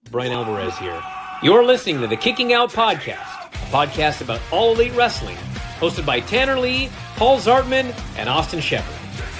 Brian Alvarez here. You're listening to the Kicking Out Podcast, a podcast about All Elite Wrestling, hosted by Tanner Lee, Paul Zartman, and Austin Shepard.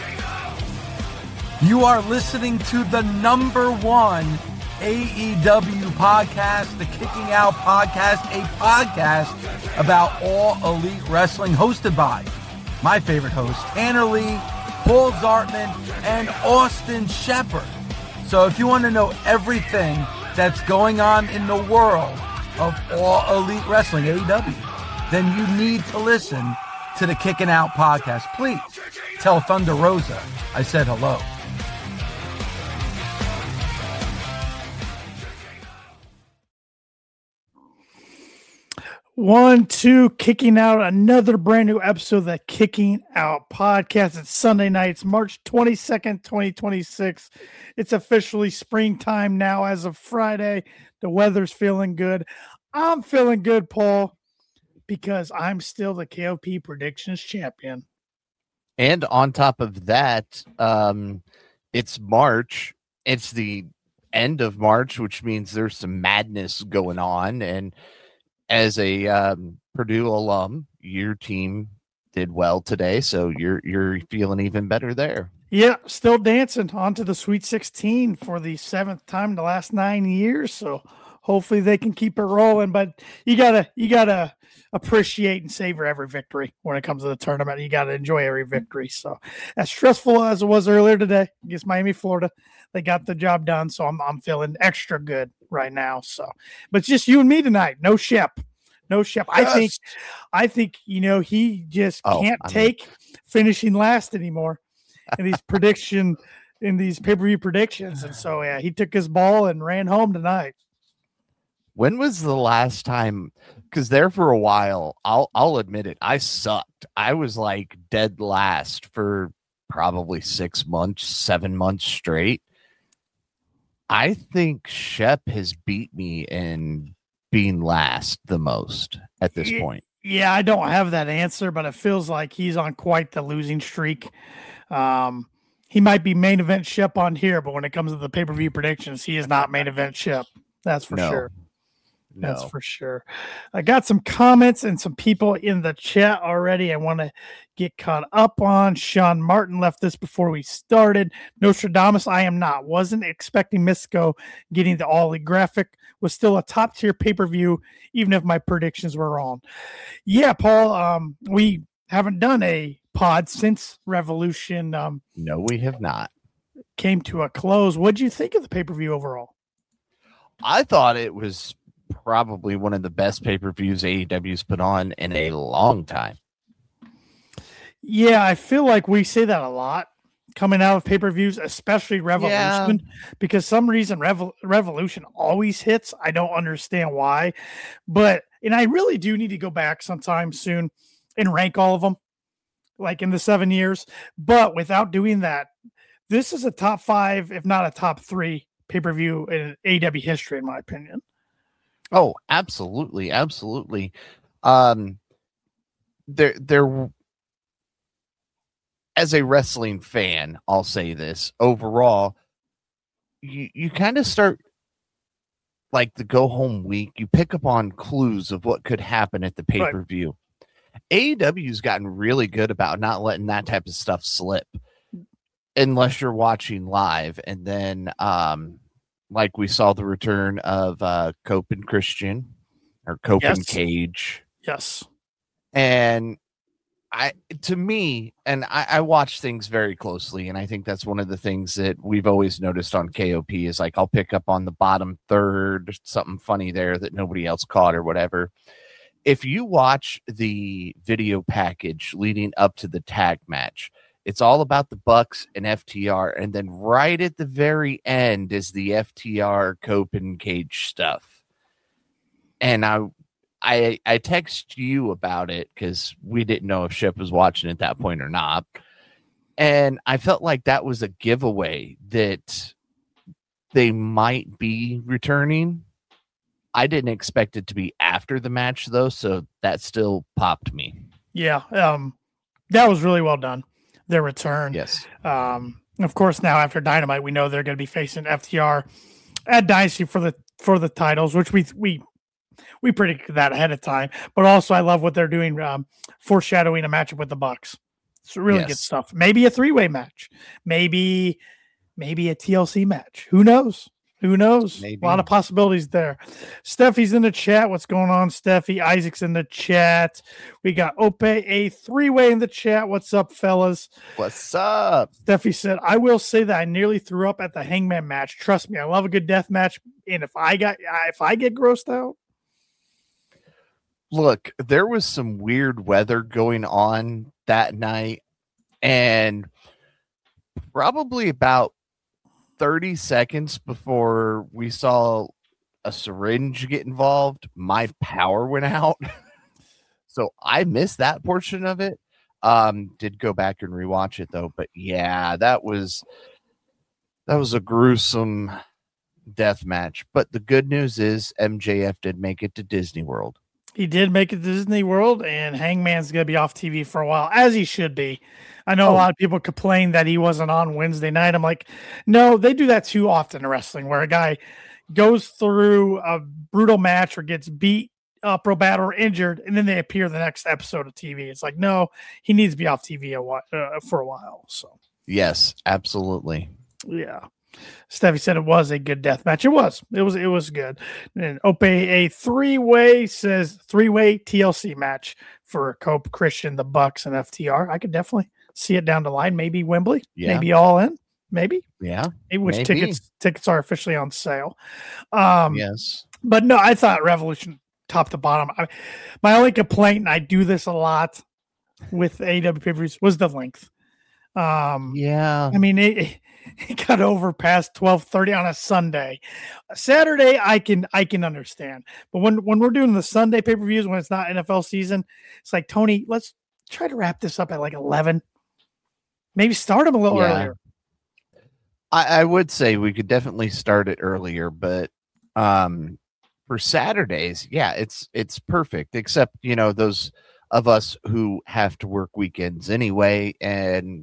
You are listening to the number one AEW podcast, the Kicking Out Podcast, a podcast about All Elite Wrestling, hosted by my favorite host, Tanner Lee, Paul Zartman, and Austin Shepard. So if you want to know everything that's going on in the world of All Elite Wrestling, AEW, then you need to listen to the Kicking Out Podcast. Please tell Thunder Rosa I said hello. One, two, kicking out another brand new episode of the Kicking Out Podcast. It's Sunday night. It's March 22nd, 2026. It's officially springtime now as of Friday. The weather's feeling good. I'm feeling good, Paul, because I'm still the KOP predictions champion. And on top of that, it's March. It's the end of March, which means there's some madness going on. And as a Purdue alum, your team did well today, so you're feeling even better there. Yeah, still dancing on to the Sweet 16 for the seventh time in the last 9 years. So hopefully they can keep it rolling. But you gotta appreciate and savor every victory when it comes to the tournament. You gotta enjoy every victory. So as stressful as it was earlier today against Miami, Florida, they got the job done. So I'm feeling extra good right now. So, but it's just you and me tonight. No Shep. Yes. I think he just can't take finishing last anymore in these pay-per-view predictions. And so yeah, he took his ball and ran home tonight. When was the last time? Because there for a while, I'll admit it, I sucked. I was like dead last for probably 6 months, 7 months straight. I think Shep has beat me in being last the most at this point. Yeah, I don't have that answer, but it feels like he's on quite the losing streak. He might be main event Shep on here, but when it comes to the pay-per-view predictions, he is not main event Shep. That's for sure. No. That's for sure. I got some comments and some people in the chat already. I want to get caught up on. Sean Martin left this before we started. Nostradamus, I am not. Wasn't expecting Mystico getting the All Elite graphic. Was still a top tier pay-per-view, even if my predictions were wrong. Yeah, Paul, we haven't done a pod since Revolution. No, we have not. Came to a close. What did you think of the pay-per-view overall? I thought it was probably one of the best pay-per-views AEW's put on in a long time. Yeah, I feel like we say that a lot coming out of pay-per-views, especially Revolution, because some reason Revolution always hits. I don't understand why, and I really do need to go back sometime soon and rank all of them, like in the 7 years. But without doing that, this is a top 5, if not a top 3 pay-per-view in AEW history, in my opinion. Oh, absolutely. Absolutely. There, as a wrestling fan, I'll say this overall, you kind of start like the go home week. You pick up on clues of what could happen at the pay-per-view. Right. AEW's gotten really good about not letting that type of stuff slip unless you're watching live. And then, like we saw the return of Cope and Christian, or Cope and Cage. Yes. And I watch things very closely, and I think that's one of the things that we've always noticed on KOP is like I'll pick up on the bottom third, something funny there that nobody else caught or whatever. If you watch the video package leading up to the tag match, it's all about the Bucks and FTR, and then right at the very end is the FTR Cope and Cage stuff. And I text you about it because we didn't know if Shep was watching at that point or not. And I felt like that was a giveaway that they might be returning. I didn't expect it to be after the match, though, so that still popped me. Yeah, that was really well done, their return. Yes. Of course, now after Dynamite, we know they're going to be facing FTR Add Dynasty for the titles, which we predicted that ahead of time. But also, I love what they're doing, foreshadowing a matchup with the Bucks. It's really good stuff. Maybe a 3-way match. Maybe a TLC match. Who knows? Maybe. A lot of possibilities there. Steffi's in the chat. What's going on, Steffi? Isaac's in the chat. We got Ope, a 3-way in the chat. What's up, fellas? What's up? Steffi said, I will say that I nearly threw up at the Hangman match. Trust me, I love a good death match. And if I get grossed out. Look, there was some weird weather going on that night, and probably about 30 seconds before we saw a syringe get involved, my power went out. So I missed that portion of it. Did go back and rewatch it though, but yeah, that was a gruesome death match. But the good news is MJF did make it to Disney World. He did make it to Disney World, and Hangman's going to be off TV for a while, as he should be. I know a lot of people complain that he wasn't on Wednesday night. I'm like, no, they do that too often in wrestling, where a guy goes through a brutal match or gets beat up real bad or injured, and then they appear the next episode of TV. It's like, no, he needs to be off TV for a while. So yes, absolutely. Yeah. Steffi said it was a good death match. It was good. And Ope, a 3-way says 3-way TLC match for Cope, Christian, the Bucks, and FTR. I could definitely see it down the line. Maybe Wembley, maybe All In, maybe. Yeah. Maybe tickets are officially on sale. Yes. But no, I thought Revolution top to bottom. My only complaint, and I do this a lot with AEW pay-per-views, was the length. Yeah. I mean, it got over past 12:30 on a Sunday. Saturday, I can understand, but when we're doing the Sunday pay-per-views, when it's not NFL season, it's like, Tony, let's try to wrap this up at like 11. Maybe start them a little earlier. I would say we could definitely start it earlier, but for Saturdays, yeah, it's perfect. Except, those of us who have to work weekends anyway and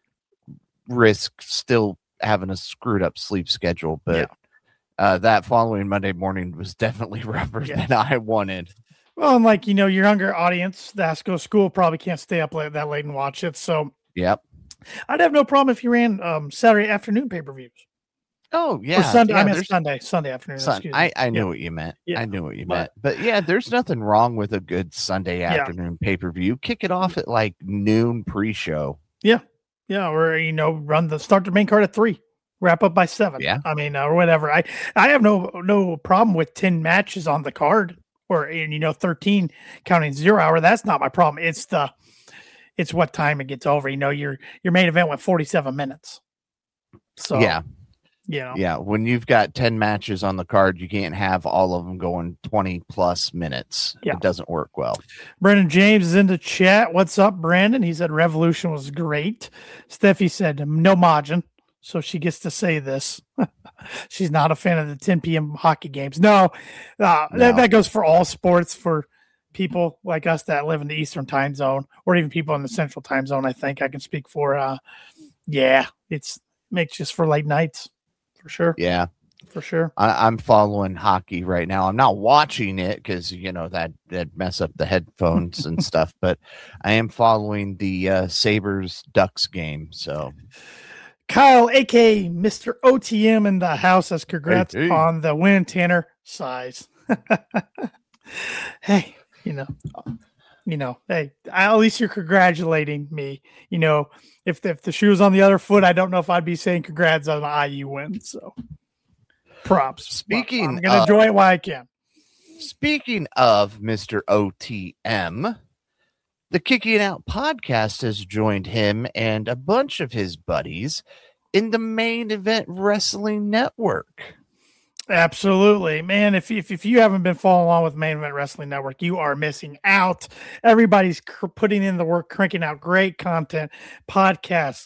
risk still having a screwed up sleep schedule. But that following Monday morning was definitely rougher than I wanted. Well, and like, your younger audience that has to go to school probably can't stay up that late and watch it. So yep, I'd have no problem if you ran Saturday afternoon pay-per-views. Oh yeah, or Sunday. Yeah, I meant Sunday afternoon. I knew what you meant. I knew what you meant. But yeah, there's nothing wrong with a good Sunday afternoon pay-per-view. Kick it off at like noon pre-show. Yeah, or start the main card at 3, wrap up by 7. Yeah, I mean, or whatever. I have no problem with 10 matches on the card, or 13 counting 0 hour. That's not my problem. It's what time it gets over. Your main event went 47 minutes. So yeah, when you've got 10 matches on the card, you can't have all of them going 20 plus minutes. It doesn't work well. Brandon James is in the chat. What's up, Brandon? He said Revolution was great. Steffi said no Majin, so she gets to say this. She's not a fan of the 10 p.m. hockey games. No. That goes for all sports, for people like us that live in the Eastern time zone, or even people in the Central time zone. I think I can speak for. It's makes just for late nights. For sure. Yeah, for sure. I'm following hockey right now. I'm not watching it because that'd mess up the headphones and stuff. But I am following the Sabres Ducks game. So Kyle, aka Mr. OTM, in the house, says congrats on the win. Tanner sighs. Hey, hey, at least you're congratulating me. If the shoe was on the other foot, I don't know if I'd be saying congrats on the IU win. So props. I'm going to enjoy it while I can. Speaking of Mr. OTM, the Kicking Out podcast has joined him and a bunch of his buddies in the Main Event Wrestling Network. Absolutely, man. If you haven't been following along with Main Event Wrestling Network, you are missing out. Everybody's putting in the work, cranking out great content, podcasts,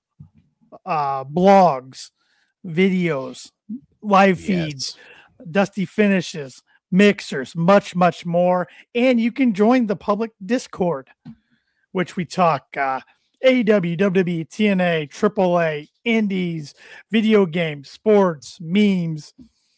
blogs, videos, live feeds, dusty finishes, mixers, much, much more. And you can join the public Discord, which we talk AEW, WWE, TNA, AAA, Indies, video games, sports, memes,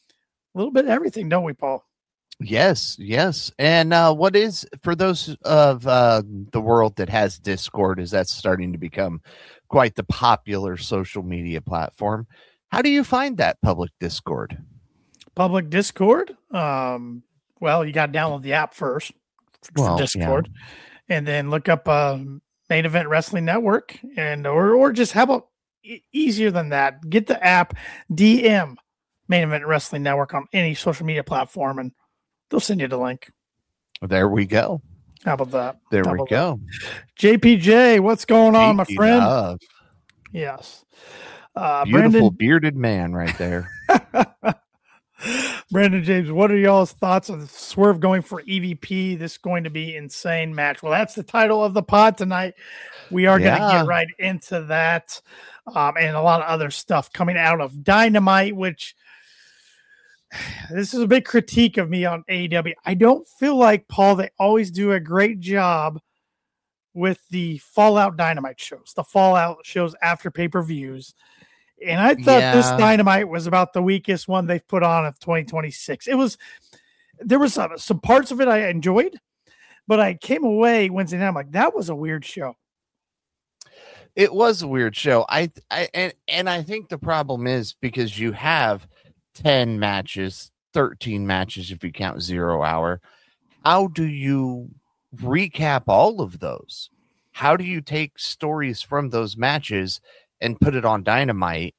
little bit of everything, don't we, Paul? Yes. And what is, for those of the world that has Discord, is that's starting to become quite the popular social media platform. How do you find that public Discord? Public Discord? Well, you got to download the app first for Discord, and then look up Main Event Wrestling Network, and or just how about easier than that? Get the app, DM Main Event Wrestling Network on any social media platform, and they'll send you the link. There we go. How about that? There we go. JPJ, what's going on, my friend? Love. Yes. Beautiful Brandon, bearded man right there. Brandon James, what are y'all's thoughts on Swerve going for EVP? This is going to be insane match. Well, that's the title of the pod tonight. We are going to get right into that and a lot of other stuff coming out of Dynamite, which this is a big critique of me on AEW. I don't feel like, Paul, they always do a great job with the Fallout Dynamite shows, the Fallout shows after pay-per-views. And I thought this Dynamite was about the weakest one they've put on of 2026. There was some parts of it I enjoyed, but I came away Wednesday night, I'm like, that was a weird show. It was a weird show. I think the problem is because you have 10 matches, 13 matches if you count 0 hour. How do you recap all of those? How do you take stories from those matches and put it on Dynamite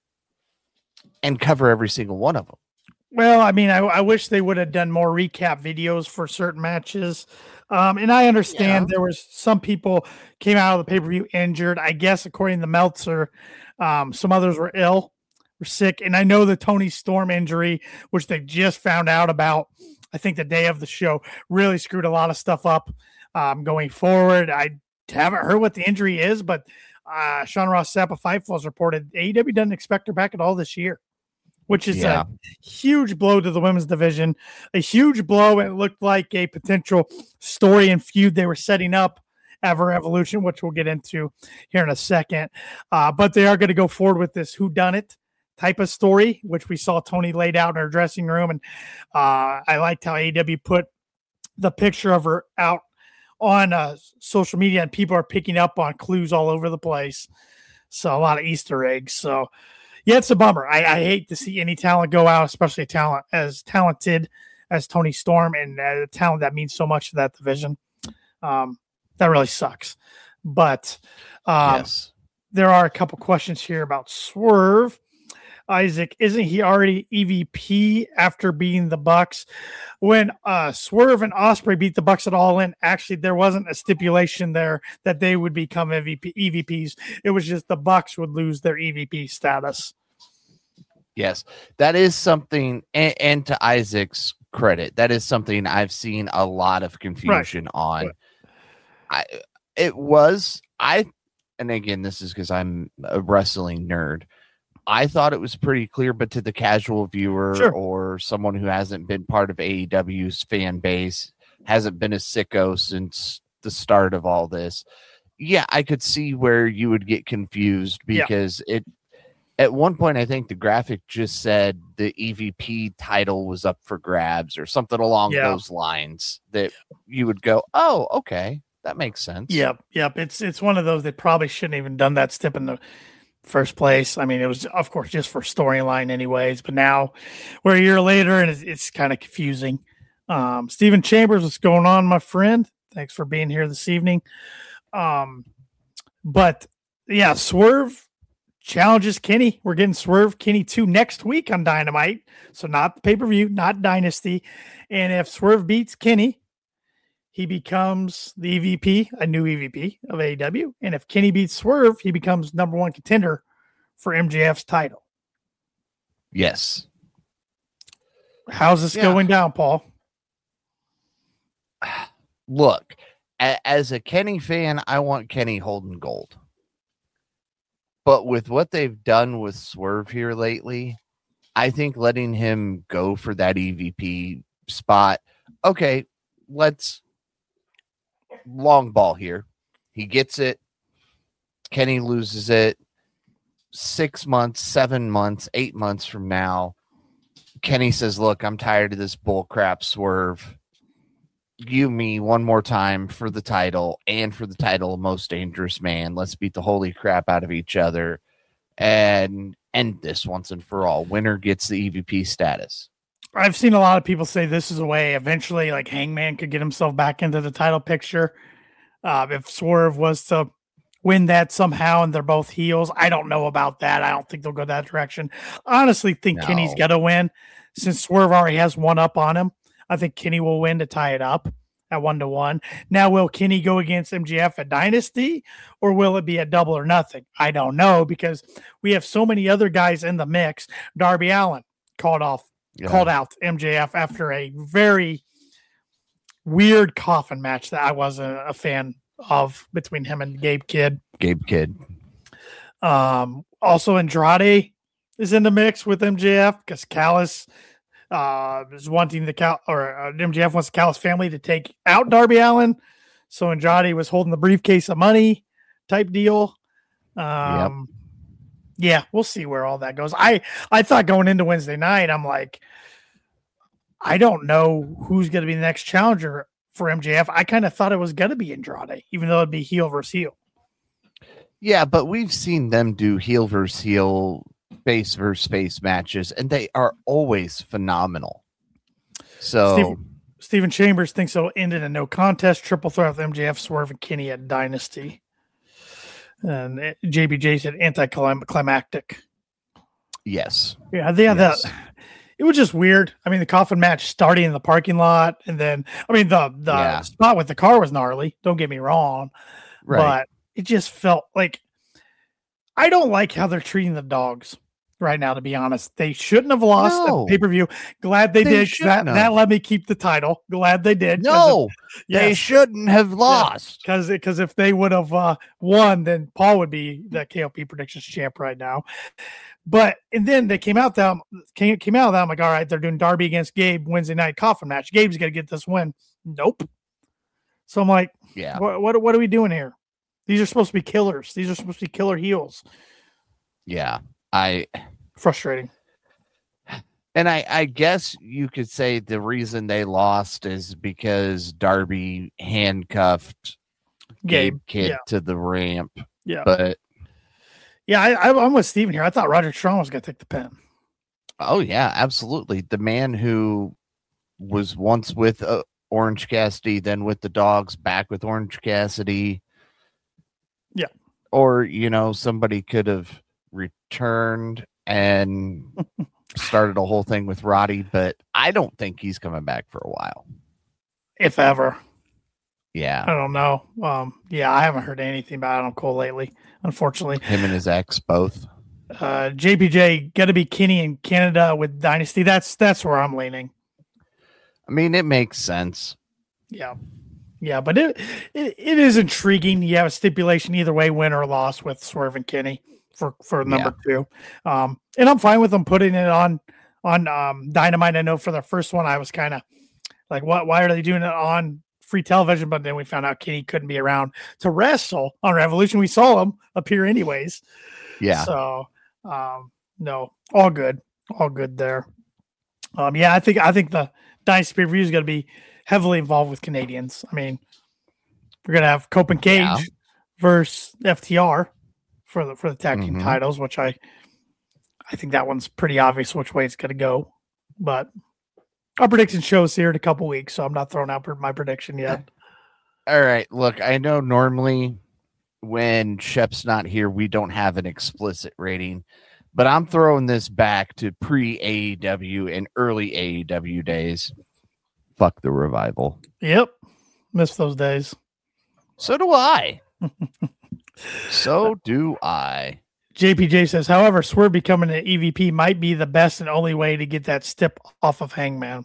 and cover every single one of them? Well, I mean, I wish they would have done more recap videos for certain matches. And I understand there was some people came out of the pay-per-view injured. I guess, according to Meltzer, some others were ill, were sick. And I know the Tony Storm injury, which they just found out about, I think the day of the show, really screwed a lot of stuff up going forward. I haven't heard what the injury is, but Sean Ross Sapp of Fightful has reported AEW doesn't expect her back at all this year, which is a huge blow to the women's division, a huge blow. It looked like a potential story and feud they were setting up Ever Evolution, which we'll get into here in a second. But they are going to go forward with this whodunit type of story, which we saw Tony laid out in her dressing room. And I liked how AEW put the picture of her out on social media, and people are picking up on clues all over the place. So a lot of Easter eggs. So yeah, it's a bummer. I hate to see any talent go out, especially a talent as talented as Tony Storm and a talent that means so much to that division. That really sucks. But there are a couple questions here about Swerve. Isaac, isn't he already EVP after beating the Bucks? When Swerve and Ospreay beat the Bucks at All In, actually there wasn't a stipulation there that they would become EVPs. It was just the Bucks would lose their EVP status. Yes, that is something, and to Isaac's credit, that is something I've seen a lot of confusion on. And again, this is because I'm a wrestling nerd. I thought it was pretty clear, but to the casual viewer or someone who hasn't been part of AEW's fan base, hasn't been a sicko since the start of all this, I could see where you would get confused because at one point, I think the graphic just said the EVP title was up for grabs or something along those lines that you would go, oh, okay, that makes sense. Yep. It's one of those that probably shouldn't even done that step in the first place. I mean, it was, of course, just for storyline anyways, but now we're a year later and it's kind of confusing. Stephen Chambers, what's going on, my friend? Thanks for being here this evening. But yeah, Swerve challenges Kenny. We're getting Swerve Kenny 2 next week on Dynamite. So not the pay-per-view, not Dynasty. And if Swerve beats Kenny, he becomes the EVP, a new EVP of AEW. And if Kenny beats Swerve, he becomes number 1 contender for MJF's title. Yes. How's this going down, Paul? Look, as a Kenny fan, I want Kenny holding gold. But with what they've done with Swerve here lately, I think letting him go for that EVP spot, okay, let's long ball here. He gets it. Kenny loses it 6 months, 7 months, 8 months from now. Kenny says, look, I'm tired of this bull crap, Swerve. You, me, one more time for the title and for the title of Most Dangerous Man. Let's beat the holy crap out of each other and end this once and for all. Winner gets the EVP status. I've seen a lot of people say this is a way eventually like Hangman could get himself back into the title picture. If Swerve was to win that somehow and they're both heels, I don't know about that. I don't think they'll go that direction. I honestly think Kenny's got to win since Swerve already has one up on him. I think Kenny will win to tie it up at 1-1. Now, will Kenny go against MJF at Dynasty or will it be a double or nothing? I don't know because we have so many other guys in the mix. Darby Allin called out MJF after a very weird coffin match that I wasn't a fan of between him and Gabe Kidd. Also, Andrade is in the mix with MJF because Callis is wanting MJF wants the Callis family to take out Darby Allin. So Andrade was holding the briefcase of money type deal. Yeah, we'll see where all that goes. I thought going into Wednesday night, I'm like, I don't know who's going to be the next challenger for MJF. I kind of thought it was going to be Andrade, even though it'd be heel versus heel. Yeah, but we've seen them do heel versus heel, face versus face matches, and they are always phenomenal. So Stephen Chambers thinks it'll end in a no contest triple threat with MJF, Swerve, and Kenny at Dynasty. And JBJ said anticlimactic. Yes. Yeah, that it was just weird. I mean, the coffin match starting in the parking lot, and then the spot with the car was gnarly. Don't get me wrong, but it just felt like I don't like how they're treating the dogs right now. To be honest, they shouldn't have lost a pay-per-view. Glad they did. That let me keep the title. Glad they did. They shouldn't have lost. Because if they would have won, then Paul would be the KOP predictions champ right now. And then they came out of that. I'm like, all right, they're doing Darby against Gabe Wednesday night coffin match. Gabe's gonna get this win. Nope. So I'm like, what are we doing here? These are supposed to be killers. These are supposed to be killer heels. Yeah. Frustrating. And I guess you could say the reason they lost is because Darby handcuffed Gabe Kidd to the ramp. Yeah. But I'm with Steven here. I thought Roderick Strong was going to take the pin. Oh, yeah, absolutely. The man who was once with Orange Cassidy, then with the Dogs, back with Orange Cassidy. Yeah. Or, somebody could have returned and started a whole thing with Roddy, but I don't think he's coming back for a while. If ever. Yeah. I don't know. I haven't heard anything about Adam Cole lately, unfortunately. Him and his ex both. JPJ got to be Kenny in Canada with Dynasty. That's where I'm leaning. I mean, it makes sense. Yeah. Yeah, but it is intriguing. You have a stipulation either way, win or loss with Swerve and Kenny for number 2. And I'm fine with them putting it on Dynamite. I know for the first one, I was kind of like, why are they doing it on free television? But then we found out Kenny couldn't be around to wrestle on Revolution. We saw him appear anyways. Yeah. So, no, all good there. I think the Dynasty pay-per-view is going to be heavily involved with Canadians. I mean, we're going to have Cope and Cage versus FTR for the tag team titles, which I think that one's pretty obvious which way it's going to go. But our prediction shows here in a couple weeks, so I'm not throwing out my prediction yet. All right. Look, I know normally when Shep's not here, we don't have an explicit rating, but I'm throwing this back to pre-AEW and early AEW days. Fuck the Revival. Yep. Miss those days. So do I. So do I. JPJ says, however, Swerve becoming an EVP might be the best and only way to get that step off of Hangman.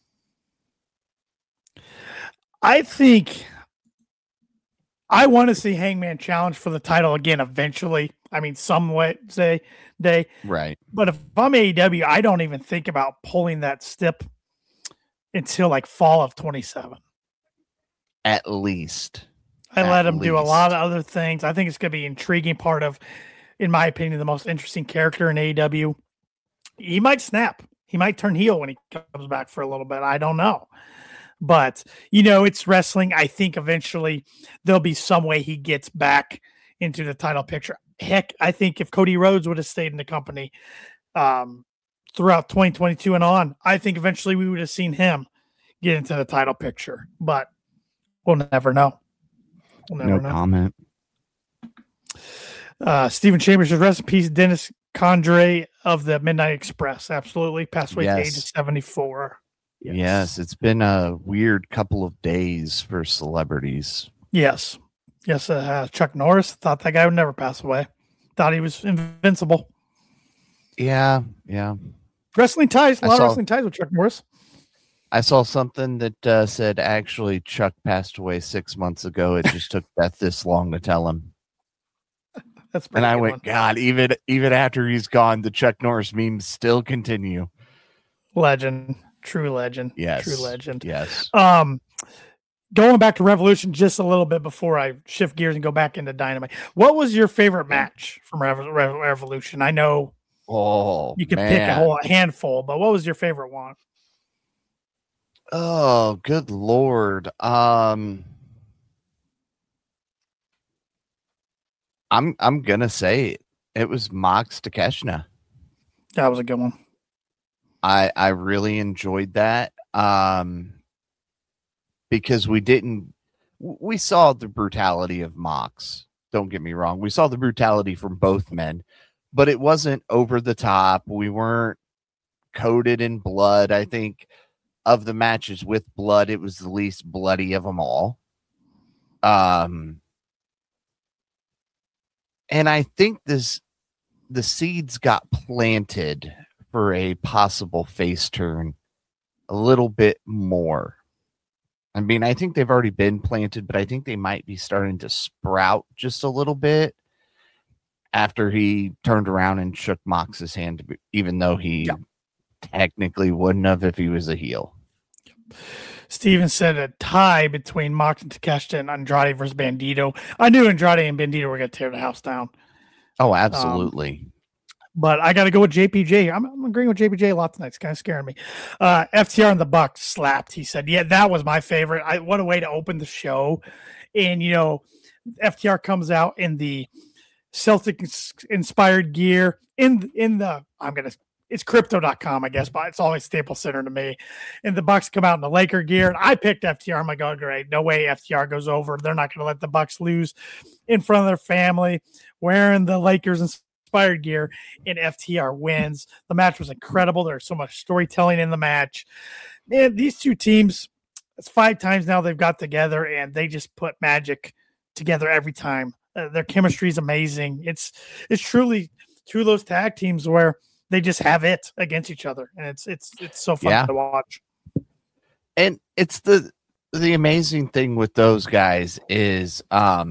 I think I want to see Hangman challenge for the title again eventually. I mean, some way day. Right. But if I'm AEW, I don't even think about pulling that step until like fall of 27. At least. I let him do a lot of other things. I think it's going to be an intriguing part of, in my opinion, the most interesting character in AEW. He might snap. He might turn heel when he comes back for a little bit. I don't know. But, you know, it's wrestling. I think eventually there'll be some way he gets back into the title picture. Heck, I think if Cody Rhodes would have stayed in the company throughout 2022 and on, I think eventually we would have seen him get into the title picture. But we'll never know. We'll never know. Comment. Stephen Chambers says, rest in peace, Dennis Condrey of the Midnight Express. Absolutely. Passed away at the age of 74. Yes, it's been a weird couple of days for celebrities. Yes. Chuck Norris, thought that guy would never pass away. Thought he was invincible. Yeah. Wrestling ties, a lot of wrestling ties with Chuck Norris. I saw something that said actually Chuck passed away 6 months ago. It just took Beth this long to tell him. That's and I went, God, even after he's gone, the Chuck Norris memes still continue. Legend. True legend. Yes. True legend. Yes. Going back to Revolution just a little bit before I shift gears and go back into Dynamite. What was your favorite match from Revolution? I know you could pick a whole handful, but what was your favorite one? Oh, good Lord. I'm gonna say it was Mox Takeshita. That was a good one. I really enjoyed that because we saw the brutality of Mox. Don't get me wrong. We saw the brutality from both men, but it wasn't over the top. We weren't coated in blood. I think of the matches with blood, it was the least bloody of them all. And I think the seeds got planted for a possible face turn a little bit more. I mean, I think they've already been planted, but I think they might be starting to sprout just a little bit after he turned around and shook Mox's hand, even though he technically wouldn't have if he was a heel. Steven said a tie between Mox and Takeshita and Andrade versus Bandito. I knew Andrade and Bandito were going to tear the house down. Oh, absolutely. But I got to go with JPJ. I'm agreeing with JPJ a lot tonight. It's kind of scaring me. FTR and the Bucks slapped. He said, yeah, that was my favorite. What a way to open the show. And, you know, FTR comes out in the Celtic-inspired gear it's crypto.com, I guess, but it's always Staples Center to me. And the Bucks come out in the Laker gear, and I picked FTR. I'm like, oh, great. No way FTR goes over. They're not going to let the Bucks lose in front of their family wearing the Lakers inspired gear, and FTR wins. The match was incredible. There's so much storytelling in the match. Man, these two teams, it's 5 times now they've got together, and they just put magic together every time. Their chemistry is amazing. It's truly two of those tag teams where they just have it against each other, and it's so fun to watch. And it's the amazing thing with those guys is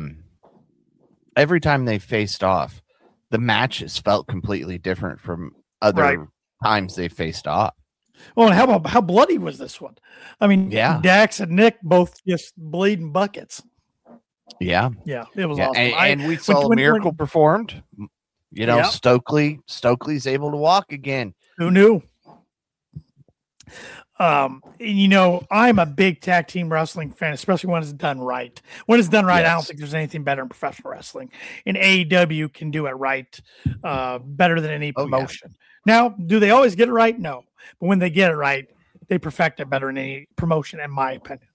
every time they faced off, the matches felt completely different from other times they faced off. Well, and how bloody was this one? I mean, Dax and Nick both just bleeding buckets. Yeah, it was awesome. And we saw a miracle performed. You know, Stokely's able to walk again. Who knew? You know, I'm a big tag team wrestling fan, especially when it's done right. When it's done right, I don't think there's anything better in professional wrestling. And AEW can do it right better than any promotion. Now, do they always get it right? No. But when they get it right, they perfect it better than any promotion, in my opinion.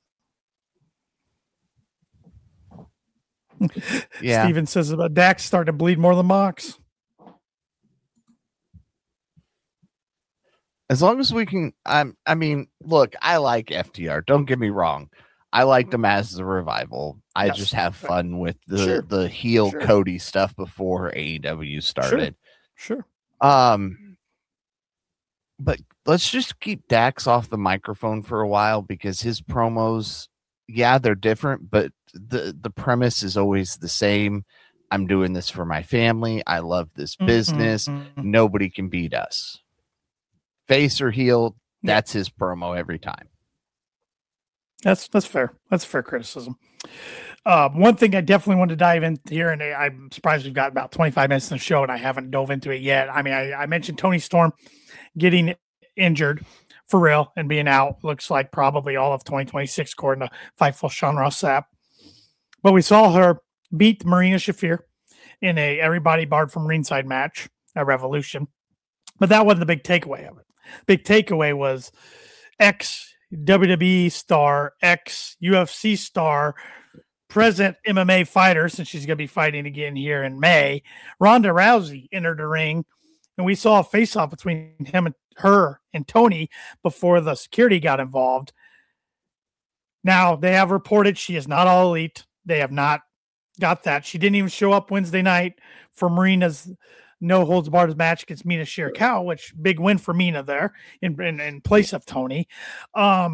Steven says about Dax starting to bleed more than Mox. As long as we can, I mean, look, I like FTR. Don't get me wrong. I liked them as the Revival. I just have fun with the heel Cody stuff before AEW started. Sure. But let's just keep Dax off the microphone for a while because his promos, they're different, but the premise is always the same. I'm doing this for my family. I love this business. Nobody can beat us. Face or heel, that's his promo every time. That's fair. That's fair criticism. One thing I definitely want to dive into here, and I'm surprised we've got about 25 minutes in the show and I haven't dove into it yet. I mean, I mentioned Tony Storm getting injured for real and being out. Looks like probably all of 2026, according to Fightful Sean Ross Sapp. But we saw her beat Marina Shafir in a everybody barred from ringside match at Revolution. But that wasn't the big takeaway of it. Big takeaway was ex-WWE star, ex-UFC star, present MMA fighter, since she's going to be fighting again here in May, Ronda Rousey entered the ring, and we saw a face-off between her and Tony before the security got involved. Now, they have reported she is not All Elite. They have not got that. She didn't even show up Wednesday night for Marina's no-holds-barred match against Mina Shirakawa, which big win for Mina there in place of Tony. I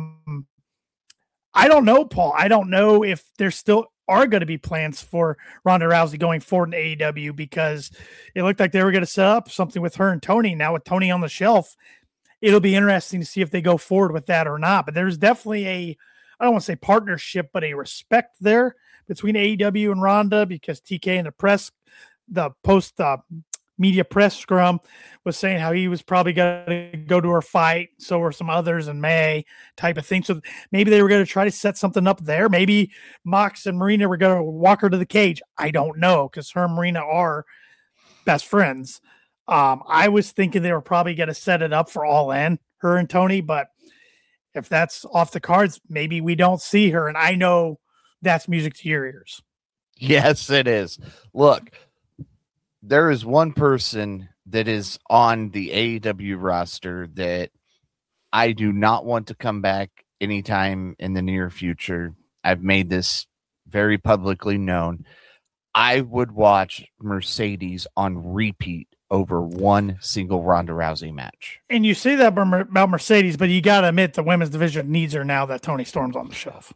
don't know, Paul. I don't know if there still are going to be plans for Ronda Rousey going forward in AEW, because it looked like they were going to set up something with her and Tony. Now with Tony on the shelf, it'll be interesting to see if they go forward with that or not. But there's definitely I don't want to say partnership, but a respect there between AEW and Ronda, because TK in the post media press scrum was saying how he was probably going to go to her fight. So were some others in May type of thing. So maybe they were going to try to set something up there. Maybe Mox and Marina were going to walk her to the cage. I don't know, because her and Marina are best friends. I was thinking they were probably going to set it up for All In, her and Tony, but if that's off the cards, maybe we don't see her. And I know that's music to your ears. Yes, it is. Look, there is one person that is on the AEW roster that I do not want to come back anytime in the near future. I've made this very publicly known. I would watch Mercedes on repeat over one single Ronda Rousey match. And you say that about Mercedes, but you got to admit the women's division needs her now that Tony Storm's on the shelf.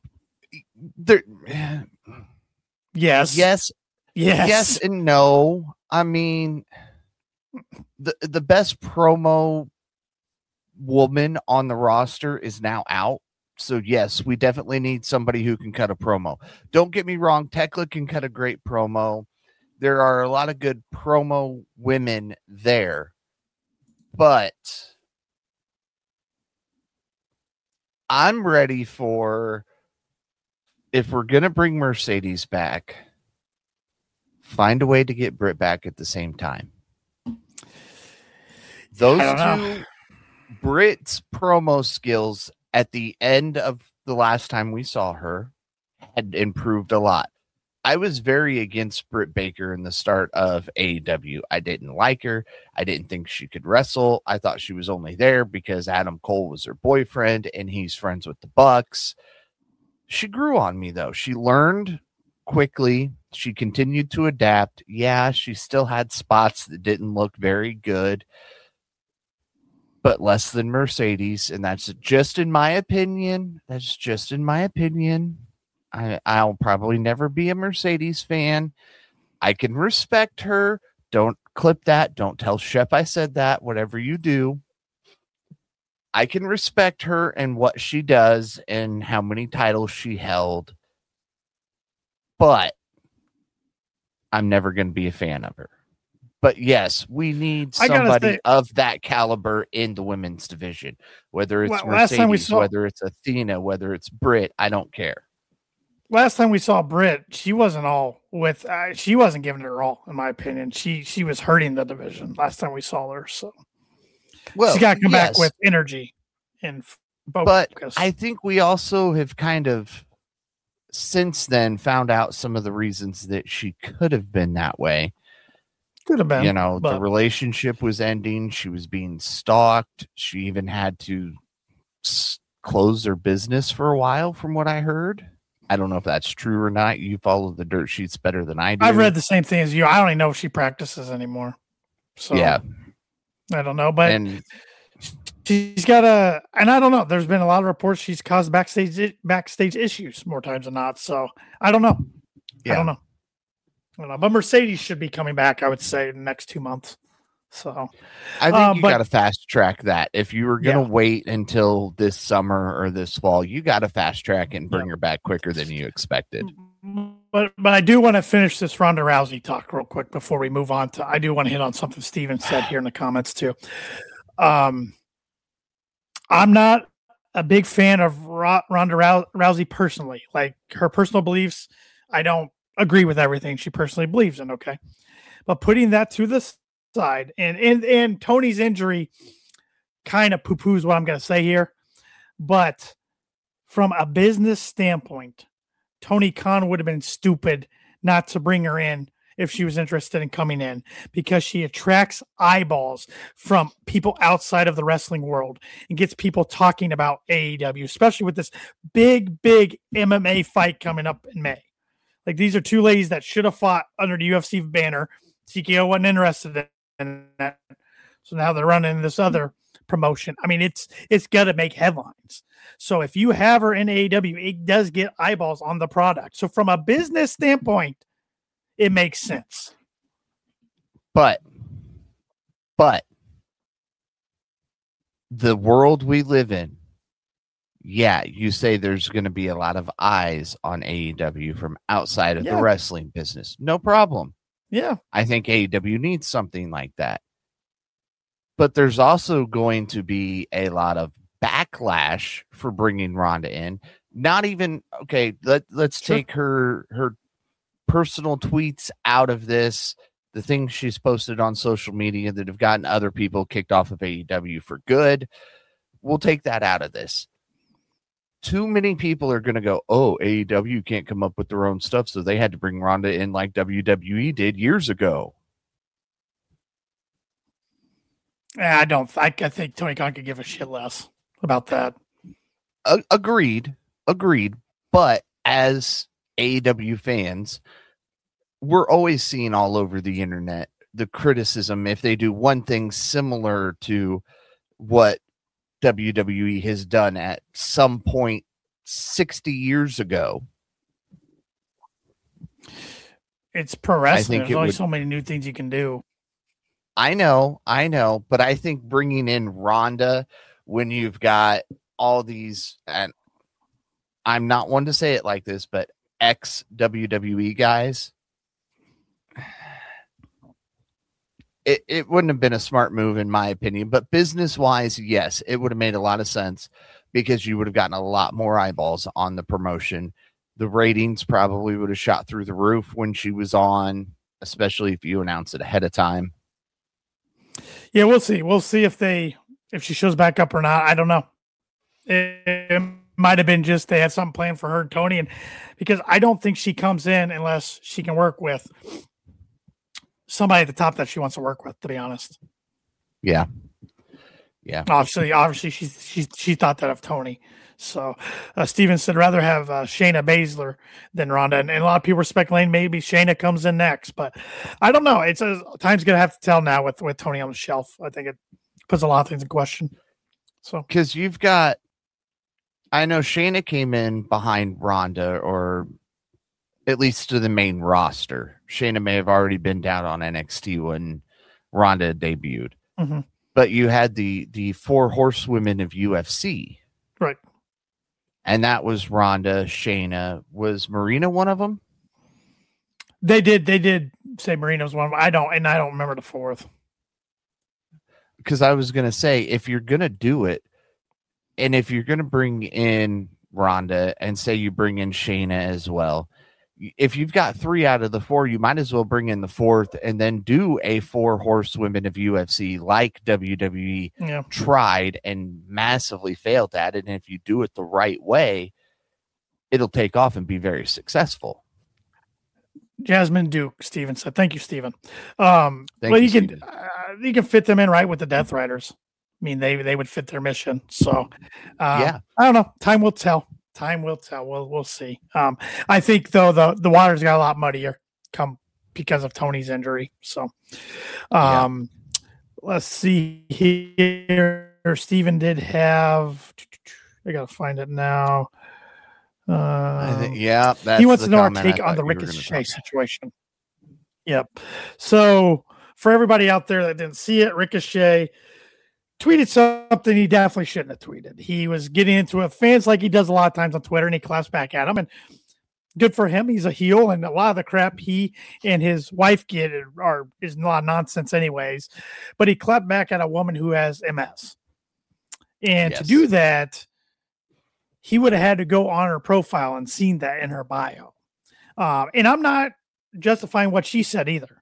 Yes and no. I mean, the best promo woman on the roster is now out. So yes, we definitely need somebody who can cut a promo. Don't get me wrong, Tekla can cut a great promo. There are a lot of good promo women there, but I'm ready for, if we're going to bring Mercedes back, find a way to get Britt back at the same time. Those two, Britt's promo skills at the end of the last time we saw her had improved a lot. I was very against Britt Baker in the start of AEW. I didn't like her. I didn't think she could wrestle. I thought she was only there because Adam Cole was her boyfriend and he's friends with the Bucks. She grew on me, though. She learned quickly. She continued to adapt. Yeah, she still had spots that didn't look very good, but less than Mercedes. And that's just in my opinion. I'll probably never be a Mercedes fan. I can respect her. Don't clip that. Don't tell Shep I said that. Whatever you do, I can respect her and what she does and how many titles she held. But I'm never going to be a fan of her. But yes, we need somebody of that caliber in the women's division. Whether it's Mercedes, whether it's Athena, whether it's Britt, I don't care. Last time we saw Britt, she wasn't she wasn't giving it her all, in my opinion. She was hurting the division last time we saw her. So, she's got to come back with energy and focus. But I think we also have kind of since then found out some of the reasons that she could have been that way. Could have been. The relationship was ending. She was being stalked. She even had to close her business for a while, from what I heard. I don't know if that's true or not. You follow the dirt sheets better than I do. I've read the same thing as you. I don't even know if she practices anymore. So yeah, I don't know, but she's got and I don't know. There's been a lot of reports she's caused backstage issues more times than not. So I don't know. Yeah. I don't know. But Mercedes should be coming back, I would say, in the next 2 months. So I think you got to fast track that. If you were going to wait until this summer or this fall, you got to fast track and bring her back quicker than you expected. But I do want to finish this Ronda Rousey talk real quick before we move on to. I do want to hit on something Steven said here in the comments too. I'm not a big fan of Ronda Rousey personally. Like her personal beliefs, I don't agree with everything she personally believes in. Okay, but putting that to the side, and Tony's injury kind of poo-poos what I'm going to say here, but from a business standpoint, Tony Khan would have been stupid not to bring her in if she was interested in coming in, because she attracts eyeballs from people outside of the wrestling world and gets people talking about AEW, especially with this big MMA fight coming up in May. Like, these are two ladies that should have fought under the UFC banner. TKO wasn't interested in that. So now they're running this other promotion. I mean, it's got to make headlines. So if you have her in AEW, it does get eyeballs on the product. So from a business standpoint, it makes sense. But the world we live in, yeah, you say there's going to be a lot of eyes on AEW from outside of the wrestling business. No problem. Yeah. I think AEW needs something like that. But there's also going to be a lot of backlash for bringing Ronda in. Not even, okay, let's take her personal tweets out of this, the things she's posted on social media that have gotten other people kicked off of AEW for good. We'll take that out of this. Too many people are going to go, oh, AEW can't come up with their own stuff, so they had to bring Ronda in like WWE did years ago. I think Tony Khan could give a shit less about that. Agreed. But as AEW fans, we're always seeing all over the internet the criticism if they do one thing similar to what WWE has done at some point 60 years ago. It's pro wrestling. There's only so many new things you can do. I know, but I think bringing in Ronda when you've got all these, and I'm not one to say it like this, but ex-WWE guys, it wouldn't have been a smart move in my opinion, but business-wise, yes, it would have made a lot of sense because you would have gotten a lot more eyeballs on the promotion. The ratings probably would have shot through the roof when she was on, especially if you announce it ahead of time. Yeah, we'll see. We'll see if she shows back up or not. I don't know. It might have been just they had something planned for her and Tony, and because I don't think she comes in unless she can work with somebody at the top that she wants to work with, to be honest. Yeah. Obviously she thought that of Tony. So Steven said rather have Shayna Baszler than Ronda, and a lot of people are speculating maybe Shayna comes in next, but I don't know. It's time's gonna have to tell now with Tony on the shelf. I think it puts a lot of things in question. So because you've got, I know Shayna came in behind Ronda, or at least to the main roster. Shayna may have already been down on NXT when Ronda debuted. Mm-hmm. But you had the four horsewomen of UFC. Right. And that was Ronda, Shayna. Was Marina one of them? They did say Marina was one of them. I don't remember the fourth. Because I was going to say, if you're going to do it, and if you're going to bring in Ronda and say you bring in Shayna as well, if you've got 3 out of the 4, you might as well bring in the 4th and then do a 4 horsewomen of UFC like WWE tried and massively failed at it. And if you do it the right way, it'll take off and be very successful. Jasmine Duke, Steven said. Thank you, Steven. You can fit them in right with the Death Riders. I mean, they would fit their mission. So, I don't know. Time will tell. We'll see. I think though the water's got a lot muddier because of Tony's injury. So, let's see here. Steven did have. I gotta find it now. I think, he wants to know our take on the Ricochet situation. Yep. So for everybody out there that didn't see it, Ricochet tweeted something he definitely shouldn't have tweeted. He was getting into it with fans like he does a lot of times on Twitter, and he claps back at him. And good for him. He's a heel, and a lot of the crap he and his wife get is a lot of nonsense anyways. But he clapped back at a woman who has MS. And to do that, he would have had to go on her profile and seen that in her bio. And I'm not justifying what she said either.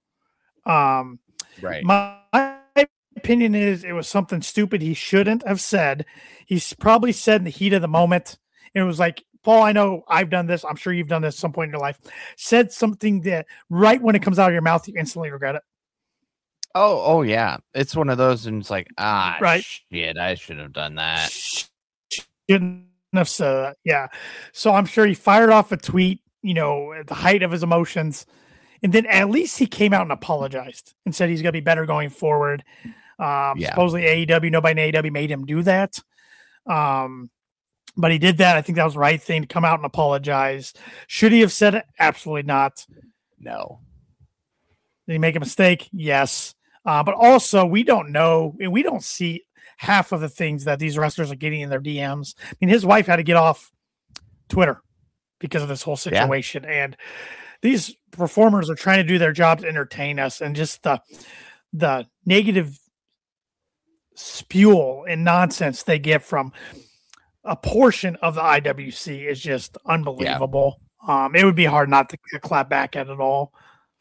Right. My opinion is it was something stupid he shouldn't have said. He's probably said in the heat of the moment. And it was like, Paul, I know I've done this. I'm sure you've done this at some point in your life. Said something that right when it comes out of your mouth, you instantly regret it. Oh yeah. It's one of those, and it's like, right. Shit, I should have done that. Shouldn't have said that. Yeah. So I'm sure he fired off a tweet, at the height of his emotions. And then at least he came out and apologized and said he's going to be better going forward. Supposedly AEW, nobody in AEW made him do that. But he did that. I think that was the right thing to come out and apologize. Should he have said it? Absolutely not. No. Did he make a mistake? Yes. But also, we don't know, and we don't see half of the things that these wrestlers are getting in their DMs. I mean, his wife had to get off Twitter because of this whole situation. Yeah. And these performers are trying to do their job to entertain us, and just the negative spewel and nonsense they get from a portion of the IWC is just unbelievable. Yeah. It would be hard not to clap back at it all.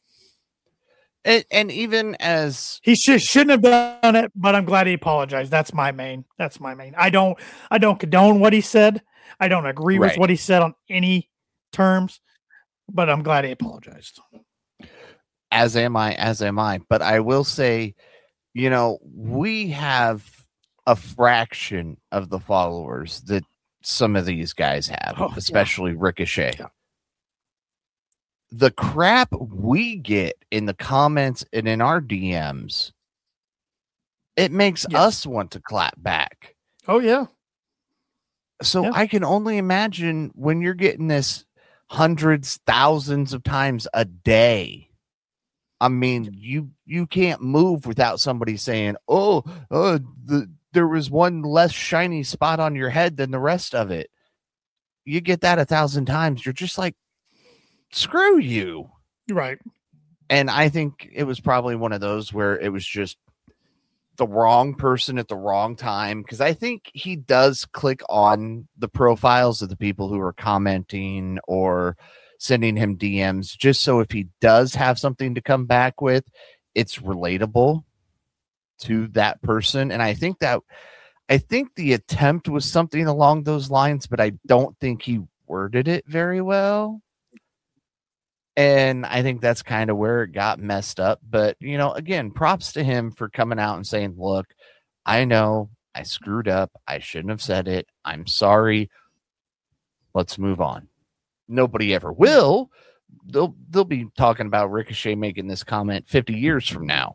And even as he shouldn't have done it, but I'm glad he apologized. That's my main. I don't condone what he said. I don't agree with what he said on any terms, but I'm glad he apologized. As am I. But I will say, we have a fraction of the followers that some of these guys have, especially Ricochet. Yeah. The crap we get in the comments and in our DMs, it makes us want to clap back. Oh, yeah. So I can only imagine when you're getting this hundreds, thousands of times a day. I mean, you can't move without somebody saying, there was one less shiny spot on your head than the rest of it. You get that 1,000 times. You're just like, screw you. Right. And I think it was probably one of those where it was just the wrong person at the wrong time. Cause I think he does click on the profiles of the people who are commenting or sending him DMs, just so if he does have something to come back with, it's relatable to that person. And I think the attempt was something along those lines, but I don't think he worded it very well. And I think that's kind of where it got messed up. But, again, props to him for coming out and saying, look, I know I screwed up. I shouldn't have said it. I'm sorry. Let's move on. Nobody ever will. They'll be talking about Ricochet making this comment 50 years from now.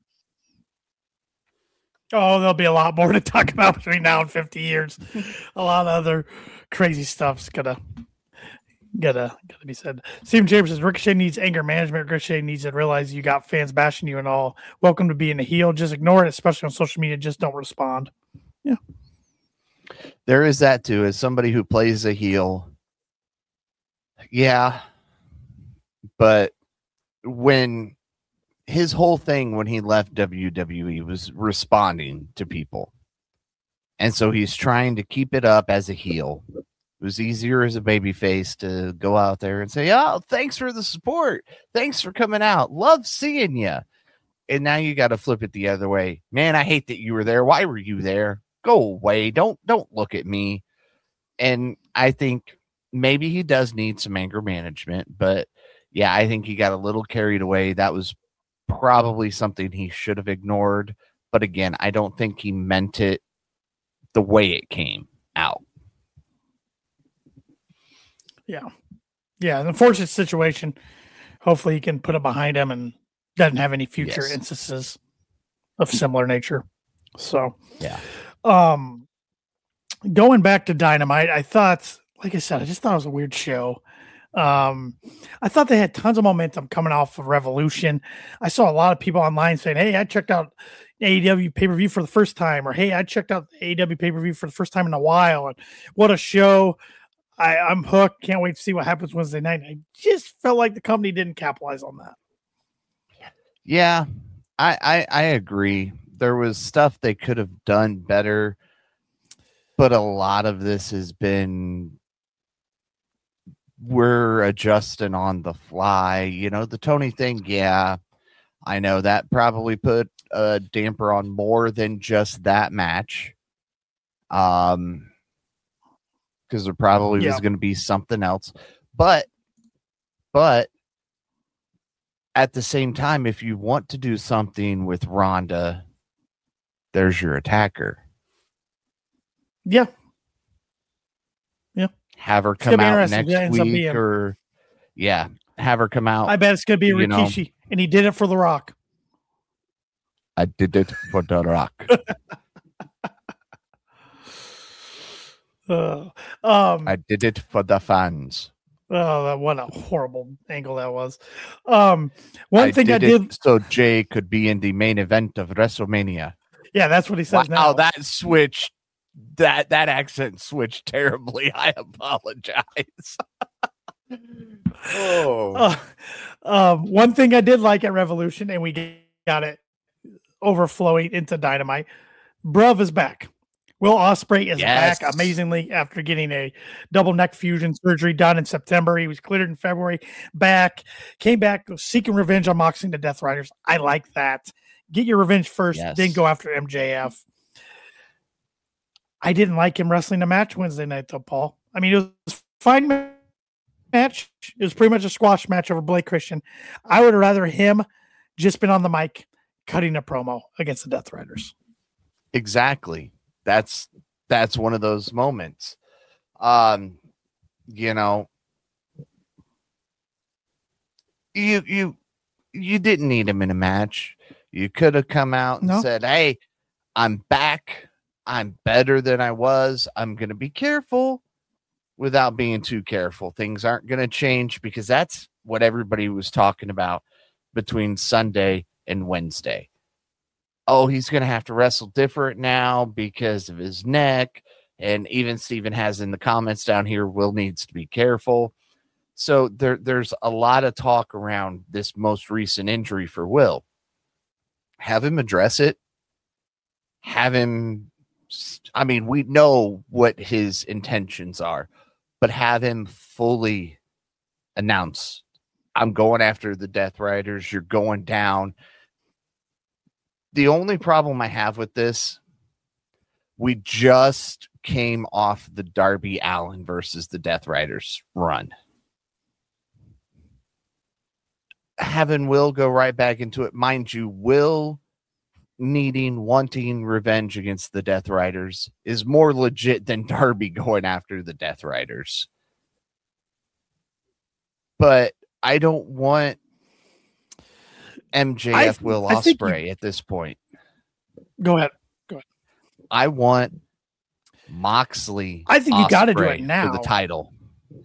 Oh, there'll be a lot more to talk about between now and 50 years. A lot of other crazy stuff's gotta be said. Stephen Chambers says Ricochet needs anger management. Ricochet needs to realize you got fans bashing you and all. Welcome to being a heel. Just ignore it, especially on social media. Just don't respond. Yeah. There is that too. As somebody who plays a heel. Yeah. But when his whole thing when he left WWE was responding to people. And so he's trying to keep it up as a heel. It was easier as a babyface to go out there and say, oh, thanks for the support. Thanks for coming out. Love seeing you. And now you got to flip it the other way. Man, I hate that you were there. Why were you there? Go away. Don't look at me. And I think maybe he does need some anger management, but yeah, I think he got a little carried away. That was probably something he should have ignored. But again, I don't think he meant it the way it came out. Yeah. Yeah. An unfortunate situation. Hopefully he can put it behind him and doesn't have any future instances of similar nature. So, yeah. Going back to Dynamite, I thought, like I said, I just thought it was a weird show. I thought they had tons of momentum coming off of Revolution. I saw a lot of people online saying, hey, I checked out AEW pay-per-view for the first time, or hey, I checked out AEW pay-per-view for the first time in a while. And what a show. I'm hooked. Can't wait to see what happens Wednesday night. I just felt like the company didn't capitalize on that. Yeah, I agree. There was stuff they could have done better. but a lot of this has been we're adjusting on the fly. You know, the Tony thing, yeah, I know that probably put a damper on more than just that match. Because there probably was going to be something else. But at the same time, if you want to do something with Ronda, there's your attacker. Yeah. Have her come out next week have her come out. I bet it's going to be Rikishi, and he did it for The Rock. I did it for The Rock. I did it for the fans. Oh, what a horrible angle that was. One thing I did so Jay could be in the main event of WrestleMania. Yeah, that's what he says now. Oh, that switched. That accent switched terribly. I apologize. One thing I did like at Revolution, and we got it overflowing into Dynamite. Bruv is back. Will Ospreay is back amazingly after getting a double neck fusion surgery done in September. He was cleared in February. Came back seeking revenge on Moxley and the Death Riders. I like that. Get your revenge first, then go after MJF. I didn't like him wrestling the match Wednesday night, though, Paul. I mean, it was a fine match. It was pretty much a squash match over Blake Christian. I would have rather him just been on the mic cutting a promo against the Death Riders. Exactly. That's one of those moments. You know, you didn't need him in a match. You could have come out and said, "Hey, I'm back. I'm better than I was. I'm going to be careful," without being too careful. Things aren't going to change, because that's what everybody was talking about between Sunday and Wednesday. Oh, he's going to have to wrestle different now because of his neck. And even Steven has in the comments down here, Will needs to be careful. So there's a lot of talk around this most recent injury for Will. Have him address it. Have him, I mean, we know what his intentions are, but have him fully announce, I'm going after the Death Riders. You're going down. The only problem I have with this, we just came off the Darby Allin versus the Death Riders run. Having Will go right back into it, mind you, Will wanting revenge against the Death Riders is more legit than Darby going after the Death Riders. But I don't want MJF Will Ospreay at this point. Go ahead. I want Moxley. I think you got to do it now for the title.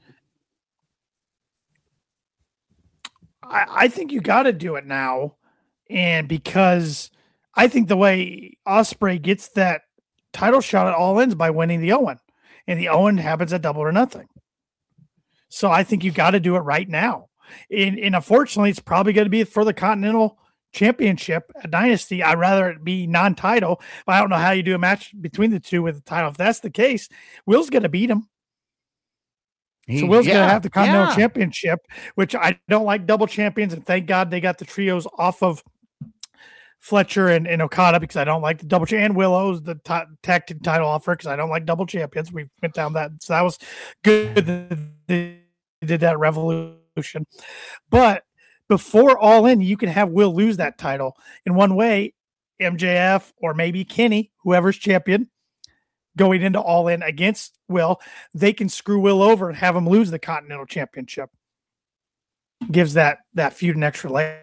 I think you got to do it now, and because I think the way Ospreay gets that title shot at All Ins by winning the Owen, and the Owen happens at Double or Nothing. So I think you got to do it right now. And unfortunately, it's probably going to be for the Continental Championship at Dynasty. I'd rather it be non-title, but I don't know how you do a match between the two with the title. If that's the case, Will's going to beat him. So Will's going to have the Continental Championship, which I don't like double champions, and thank God they got the trios off of Fletcher and Okada, because I don't like the double and Willow's the tag team title offer, because I don't like double champions. We went down that. So that was good that they did that Revolution. But before All In, you can have Will lose that title in one way, MJF or maybe Kenny, whoever's champion, going into All In against Will. They can screw Will over and have him lose the Continental Championship. Gives that feud an extra layer.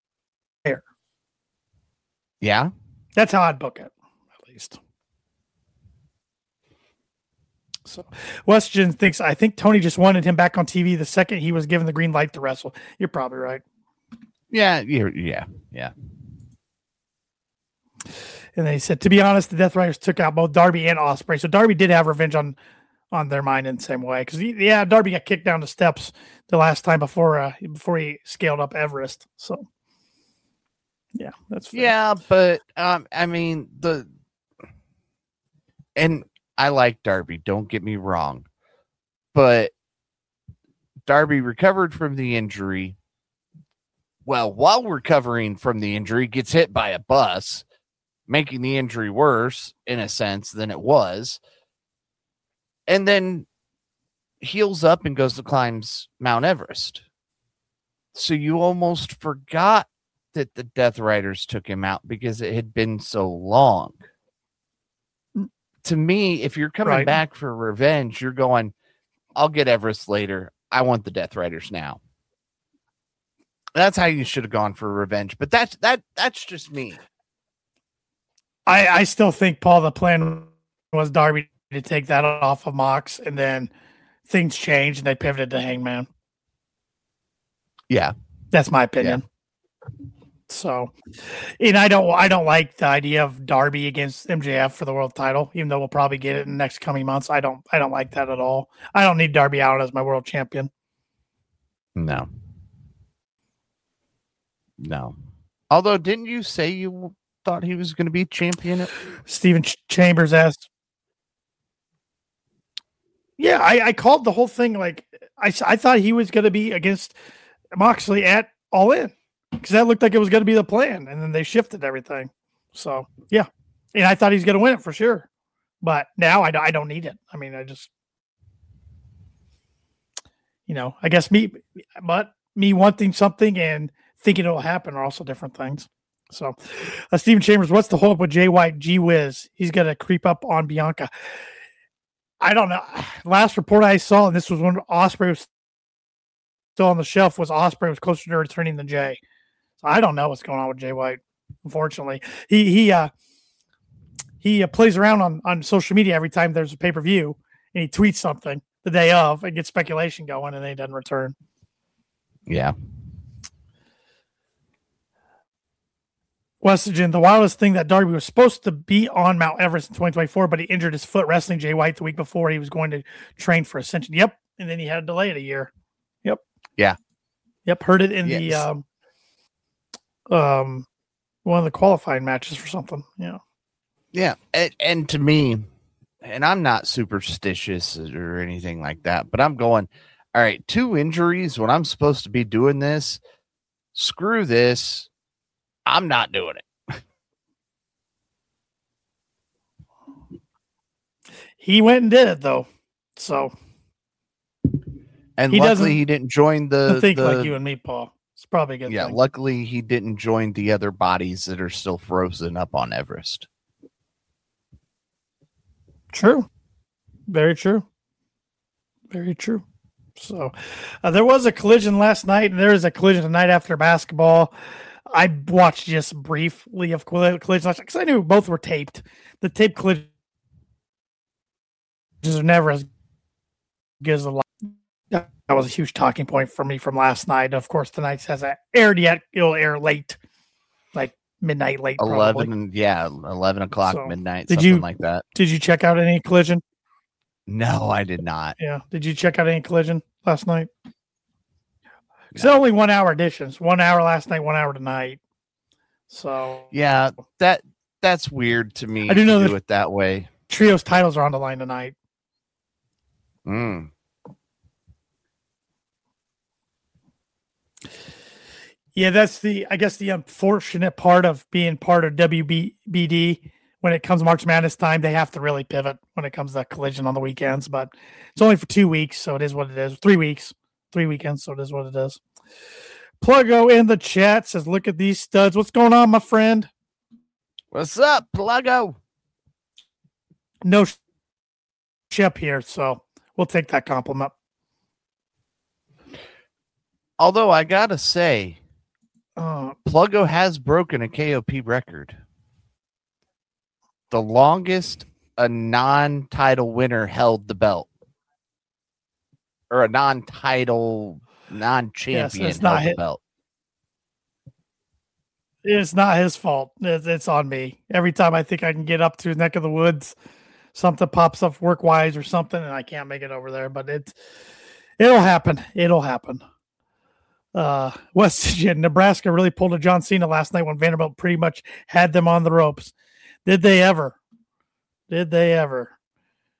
Yeah. That's how I'd book it, at least. So Weston thinks, I think Tony just wanted him back on TV the second he was given the green light to wrestle. You're probably right. Yeah. And then he said, to be honest, the Death Riders took out both Darby and Ospreay. So Darby did have revenge on their mind in the same way. Because, Darby got kicked down the steps the last time before he scaled up Everest. So, yeah, that's fair. Yeah, but, I mean, and I like Darby. Don't get me wrong. But Darby recovered from the injury. Well, while recovering from the injury, gets hit by a bus, making the injury worse in a sense than it was. And then heals up and goes to climbs Mount Everest. So you almost forgot that the Death Riders took him out because it had been so long. To me, if you're coming back for revenge, you're going, I'll get Everest later. I want the Death Riders now. That's how you should have gone for revenge. But that's just me. I still think, Paul, the plan was Darby to take that off of Mox, and then things changed and they pivoted to Hangman. Yeah. That's my opinion. Yeah. So, and I don't like the idea of Darby against MJF for the world title, even though we'll probably get it in the next coming months. I don't like that at all. I don't need Darby Allin as my world champion. No. Although, didn't you say you thought he was going to be champion? Stephen Chambers asked. Yeah, I called the whole thing. Like I thought he was going to be against Moxley at All In, because that looked like it was going to be the plan, and then they shifted everything. So yeah, and I thought he's going to win it for sure, but now I don't need it. I mean, I just, I guess me wanting something and thinking it'll happen are also different things. So, Stephen Chambers, what's the hold up with Jay White? Gee whiz, he's going to creep up on Bianca. I don't know. Last report I saw, and this was when Ospreay was still on the shelf, was Ospreay was closer to returning than Jay. So I don't know what's going on with Jay White. Unfortunately, he plays around on social media every time there's a pay-per-view, and he tweets something the day of and gets speculation going, and then he doesn't return. Yeah. Westagen, the wildest thing that Darby was supposed to be on Mount Everest in 2024, but he injured his foot wrestling Jay White the week before he was going to train for Ascension. Yep. And then he had to delay it a year. Yep. Yeah. Yep. Heard it in the one of the qualifying matches for something. Yeah. Yeah. And to me, and I'm not superstitious or anything like that, but I'm going, all right, 2 injuries when I'm supposed to be doing this. Screw this. I'm not doing it. He went and did it though. So, and luckily he didn't join the like you and me, Paul. It's probably a good thing. Luckily he didn't join the other bodies that are still frozen up on Everest. True. Very true. Very true. So, there was a collision last night, and there is a collision tonight after basketball. I watched just briefly of collisions because I knew both were taped. The tape collisions are never as good as the live. That was a huge talking point for me from last night. Of course, tonight's hasn't aired yet. It'll air late, like midnight late. 11 o'clock, so, midnight, like that. Did you check out any collision? No, I did not. Yeah. Did you check out any collision last night? It's only 1 hour editions. 1 hour last night, 1 hour tonight. So yeah, that's weird to me. I do know do it that way. Trios titles are on the line tonight. Yeah, that's the unfortunate part of being part of WBD. When it comes March Madness time, they have to really pivot when it comes to collision on the weekends. But it's only for 2 weeks, so it is what it is. 3 weeks. 3 weekends, so it is what it is. Pluggo in the chat says, look at these studs. What's going on, my friend? What's up, Pluggo? No ship here, so we'll take that compliment. Although I gotta say, Pluggo has broken a KOP record. The longest a non-title winner held the belt. Or a non-title, non-champion held the belt. It's not his fault. It's on me. Every time I think I can get up to neck of the woods, something pops up work-wise or something, and I can't make it over there. But it'll happen. It'll happen. West Virginia, Nebraska really pulled a John Cena last night when Vanderbilt pretty much had them on the ropes. Did they ever? Did they ever?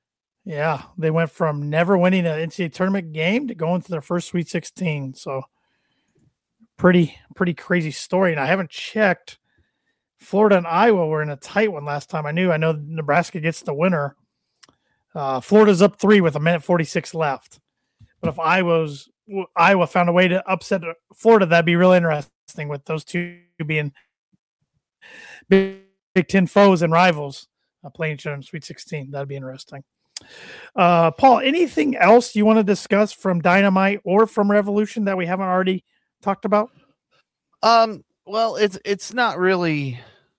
Yeah, they went from never winning an NCAA tournament game to going to their first Sweet 16. So pretty crazy story. And I haven't checked. Florida and Iowa were in a tight one last time I knew. I know Nebraska gets the winner. Florida's up 3 with 1:46 left. But if Iowa found a way to upset Florida, that'd be really interesting with those two being Big Ten foes and rivals playing each other in Sweet 16. That'd be interesting. Paul, anything else you want to discuss from Dynamite or from Revolution that we haven't already talked about? Well, it's not really.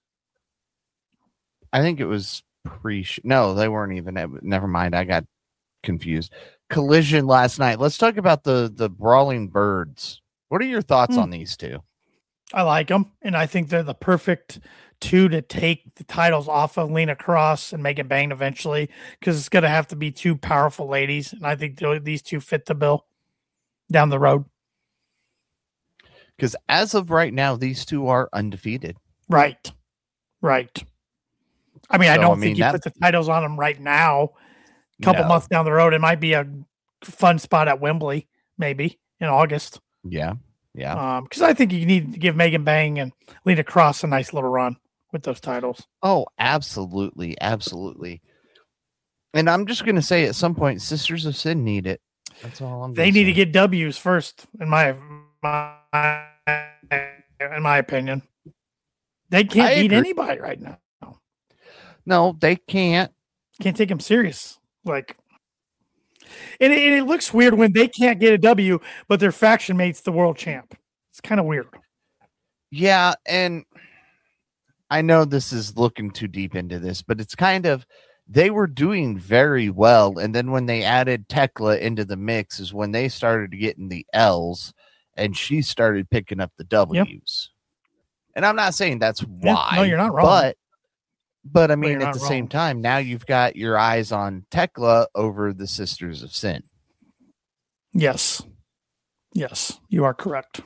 I think it was no, they weren't even. Never mind, I got confused. Collision last night. Let's talk about the Brawling Birds. What are your thoughts on these two? I like them, and I think they're the perfect two to take the titles off of Lena Cross and Megan Bang eventually, because it's going to have to be two powerful ladies, and I think these two fit the bill down the road. Because as of right now, these two are undefeated. Right. I mean, I don't think you put the titles on them right now. A couple months down the road, it might be a fun spot at Wembley, maybe in August. Yeah. Because I think you need to give Megan Bang and Lena Cross a nice little run with those titles. Oh, absolutely. And I'm just going to say at some point, Sisters of Sin need it. That's all I'm. They need to get W's first, in my opinion. They can't beat anybody right now. No, they can't. Can't take them serious. Like, and it looks weird when they can't get a W, but their faction mate's the world champ. It's kind of weird. Yeah, and I know this is looking too deep into this, but it's kind of, they were doing very well, and then when they added Tekla into the mix is when they started getting the L's, and she started picking up the W's. Yep. And I'm not saying that's why. No, you're not wrong. But I mean, at the same time, now you've got your eyes on Tekla over the Sisters of Sin. Yes, you are correct.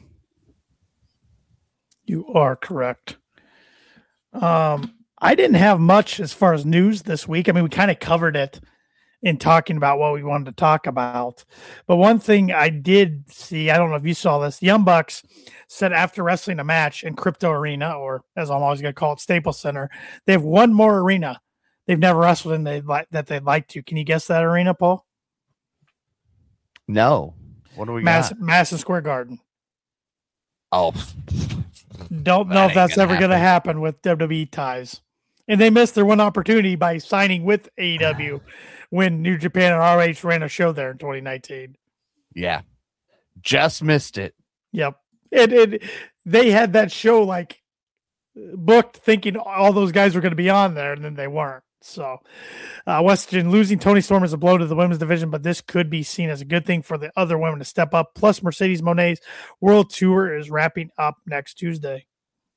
I didn't have much as far as news this week. I mean, we kind of covered it in talking about what we wanted to talk about. But one thing I did see, I don't know if you saw this, Young Bucks said after wrestling a match in Crypto Arena, or as I'm always going to call it, Staples Center, they have one more arena they've never wrestled in that they'd like to. Can you guess that arena, Paul? No. What do we got? Madison Square Garden. Oh. Don't know if that's ever going to happen with WWE ties. And they missed their one opportunity by signing with AEW when New Japan and RH ran a show there in 2019. Yeah. Just missed it. Yep. They had that show like booked thinking all those guys were going to be on there, and then they weren't. So Weston losing Toni Storm is a blow to the women's division, but this could be seen as a good thing for the other women to step up. Plus, Mercedes Moné's World Tour is wrapping up next Tuesday.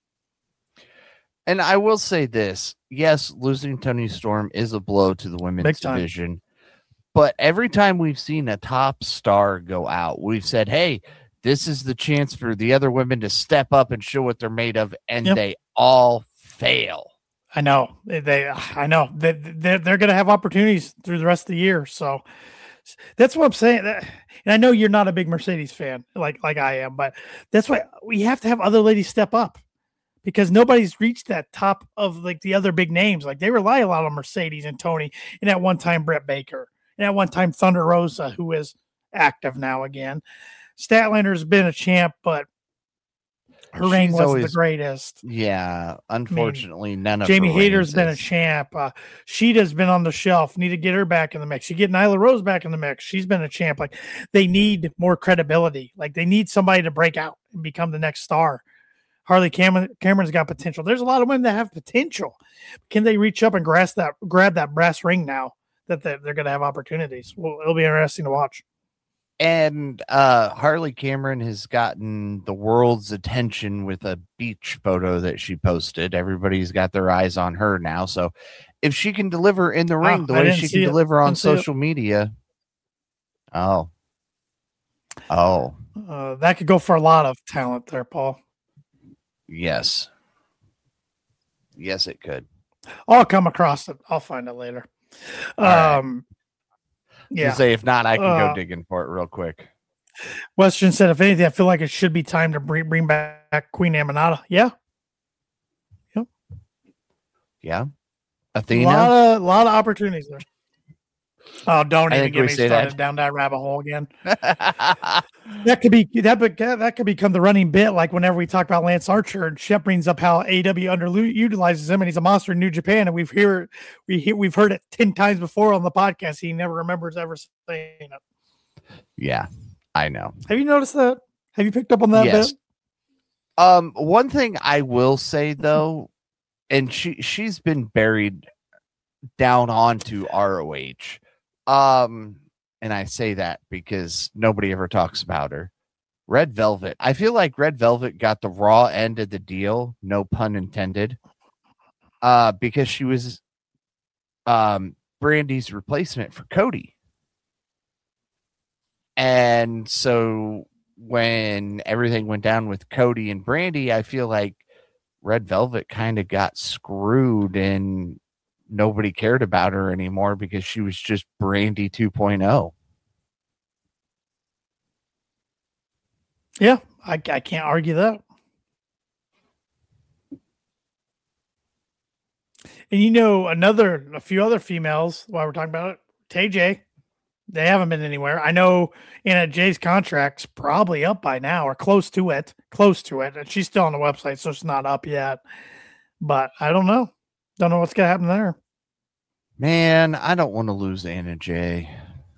And I will say this. Yes, losing Toni Storm is a blow to the women's division. But every time we've seen a top star go out, we've said, hey, this is the chance for the other women to step up and show what they're made of. And they all fail. I know. I know. They're going to have opportunities through the rest of the year. So that's what I'm saying. And I know you're not a big Mercedes fan like I am, but that's why we have to have other ladies step up. Because nobody's reached that top of like the other big names. Like they rely a lot on Mercedes and Tony, and at one time Britt Baker, and at one time Thunder Rosa, who is active now again. Statlander's been a champ, but her reign wasn't the greatest. Yeah, unfortunately, none of Jamie Hayter's been a champ. Sheeta's been on the shelf. Need to get her back in the mix. You get Nyla Rose back in the mix. She's been a champ. Like they need more credibility. Like they need somebody to break out and become the next star. Harley Cameron's got potential. There's a lot of women that have potential. Can they reach up and grab that brass ring now that they're going to have opportunities? Well, it'll be interesting to watch. And Harley Cameron has gotten the world's attention with a beach photo that she posted. Everybody's got their eyes on her now. So if she can deliver in the ring the way she can deliver on social media. That could go for a lot of talent there, Paul. Yes, it could. I'll come across it. I'll find it later. Right. Yeah. To say if not, I can go digging for it real quick. Western said, if anything, I feel like it should be time to bring back Queen Aminata. Yeah. Yep. Yeah. Athena. A lot of opportunities there. Oh, don't even get me started down that rabbit hole again. That could become the running bit. Like whenever we talk about Lance Archer, and Shep brings up how AEW underutilizes him, and he's a monster in New Japan, and we've heard it 10 times before on the podcast. He never remembers ever saying it. Yeah, I know. Have you noticed that? Have you picked up on that yes. bit? One thing I will say though, and she's been buried down onto ROH. And I say that because nobody ever talks about her. Red Velvet. I feel like Red Velvet got the raw end of the deal, no pun intended. Because she was Brandy's replacement for Cody. And so when everything went down with Cody and Brandy, I feel like Red Velvet kind of got screwed and nobody cared about her anymore because she was just Brandy 2.0. Yeah, I can't argue that. And a few other females, while we're talking about it, TJ, they haven't been anywhere. I know Anna Jay's contract's probably up by now or close to it. And she's still on the website, so it's not up yet. But I don't know. Don't know what's going to happen there. Man, I don't want to lose Anna Jay.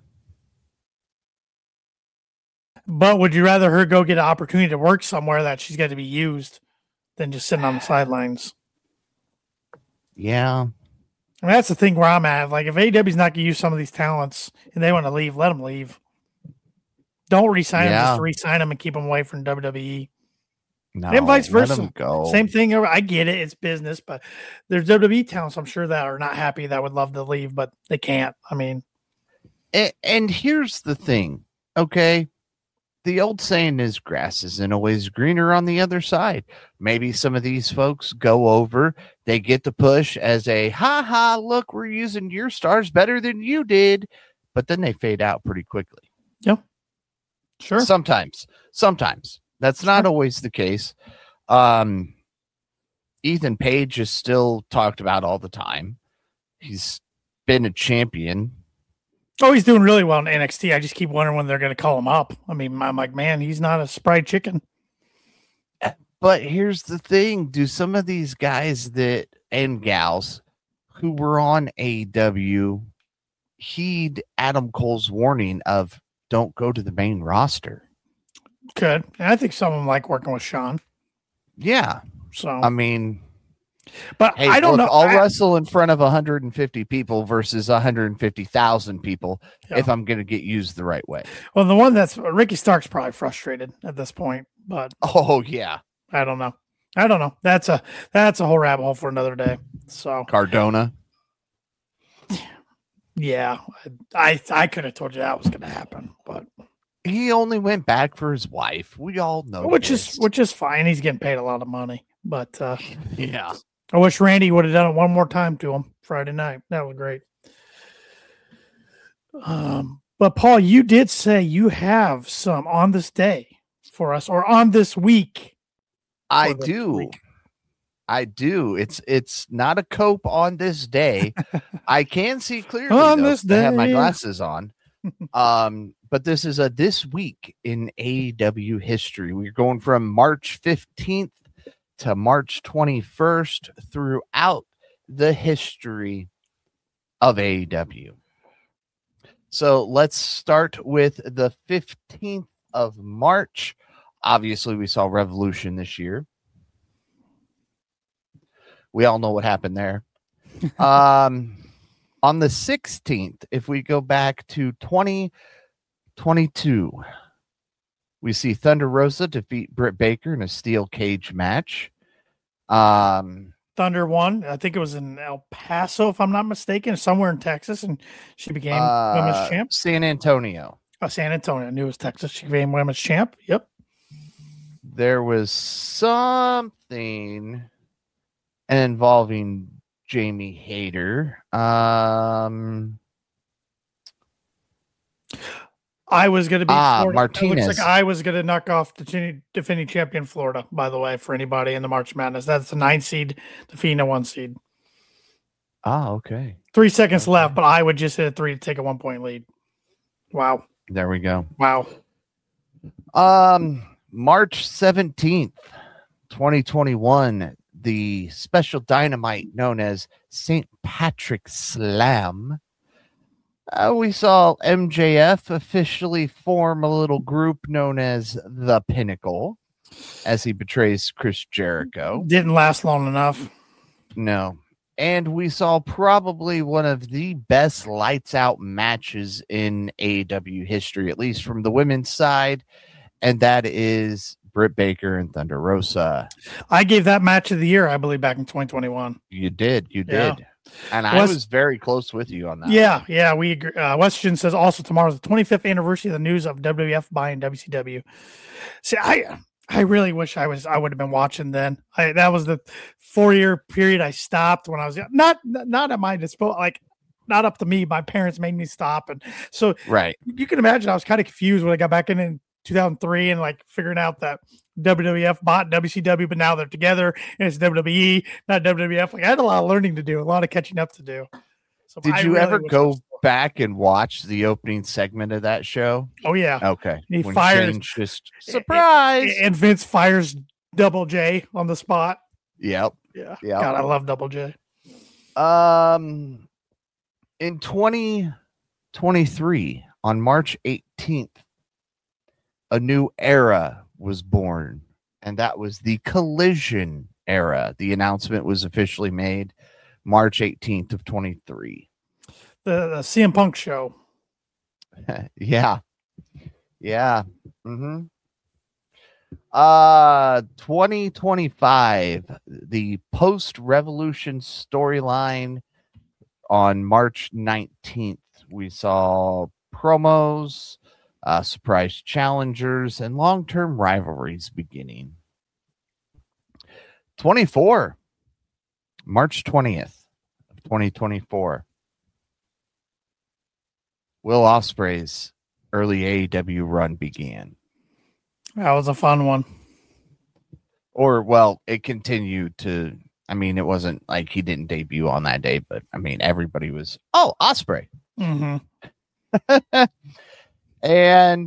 But would you rather her go get an opportunity to work somewhere that she's got to be used than just sitting on the sidelines? Yeah. I mean, that's the thing where I'm at. Like, if AEW's not going to use some of these talents and they want to leave, let them leave. Don't re-sign them just to re-sign them and keep them away from WWE. No, and vice versa. Let them go. Same thing. I get it. It's business, but there's WWE talents, I'm sure, that are not happy that would love to leave, but they can't. I mean. And here's the thing, okay? The old saying is grass isn't always greener on the other side. Maybe some of these folks go over, they get the push as a, ha, look, we're using your stars better than you did, but then they fade out pretty quickly. Yeah. Sure. Sometimes. That's not always the case. Ethan Page is still talked about all the time. He's been a champion. Oh, he's doing really well in NXT. I just keep wondering when they're going to call him up. I mean, I'm like, man, he's not a spry chicken. But here's the thing. Do some of these guys and gals who were on AEW heed Adam Cole's warning of don't go to the main roster? Could. And I think some of them like working with Sean. Yeah. So, I mean, but hey, I don't know. I'll wrestle in front of 150 people versus 150,000 people if I'm going to get used the right way. Well, the one that's Ricky Stark's probably frustrated at this point, but oh yeah, I don't know. That's a whole rabbit hole for another day. So Cardona. Yeah, I could have told you that was going to happen, but he only went back for his wife. We all know, which is fine. He's getting paid a lot of money, but yeah. I wish Randy would have done it one more time to him Friday night. That was great. But Paul, you did say you have some on this day for us, or on this week. I do. It's not a cope on this day. I can see clearly on this day. I have my glasses on. But this is this week in AEW history. We're going from March 15th to March 21st throughout the history of AEW. So let's start with the 15th of March. Obviously, we saw Revolution this year. We all know what happened there. On the 16th, if we go back to 2022, we see Thunder Rosa defeat Britt Baker in a steel cage match. Thunder won. I think it was in El Paso, if I'm not mistaken, somewhere in Texas, and she became women's champ. San Antonio. Oh, San Antonio. I knew it was Texas. She became women's champ. Yep. There was something involving Jamie Hayter. I was going to be Florida. Martinez. It looks like I was going to knock off the defending champion Florida, by the way, for anybody in the March Madness. That's the 9 seed, defeating a 1 seed. Okay. 3 seconds left, but I would just hit a 3 to take a 1-point lead. Wow. There we go. Wow. March 17th, 2021, the special dynamite known as St. Patrick's Slam. We saw MJF officially form a little group known as The Pinnacle as he betrays Chris Jericho. Didn't last long enough. No. And we saw probably one of the best lights out matches in AEW history, at least from the women's side. And that is Britt Baker and Thunder Rosa. I gave that match of the year, I believe, back in 2021. You did. Yeah. And I was very close with you on that. Yeah, we agree. Weston says also tomorrow's the 25th anniversary of the news of WWF buying WCW. See, I really wish I would have been watching then. That was the 4-year period I stopped when I was not at my disposal, like not up to me. My parents made me stop, and so right. You can imagine I was kind of confused when I got back in 2003 and like figuring out that WWF bought WCW, but now they're together and it's WWE, not WWF. Like I had a lot of learning to do, a lot of catching up to do. So did you ever go back and watch the opening segment of that show? Oh yeah. Okay. And he fires just surprise, and Vince fires Double J on the spot. Yep. Yeah. Yep. God, I love Double J. In 2023, on March 18th, a new era was born, and that was the Collision era. The announcement was officially made March 18th of 23. The CM Punk show. Yeah. Mm-hmm. 2025, the post-Revolution storyline on March 19th. We saw promos, surprise challengers, and long-term rivalries beginning. 24, March 20th of 2024. Will Ospreay's early AEW run began. That was a fun one. Or, well, it continued to, I mean, it wasn't like he didn't debut on that day, but I mean, everybody was, oh, Ospreay. Mm-hmm. And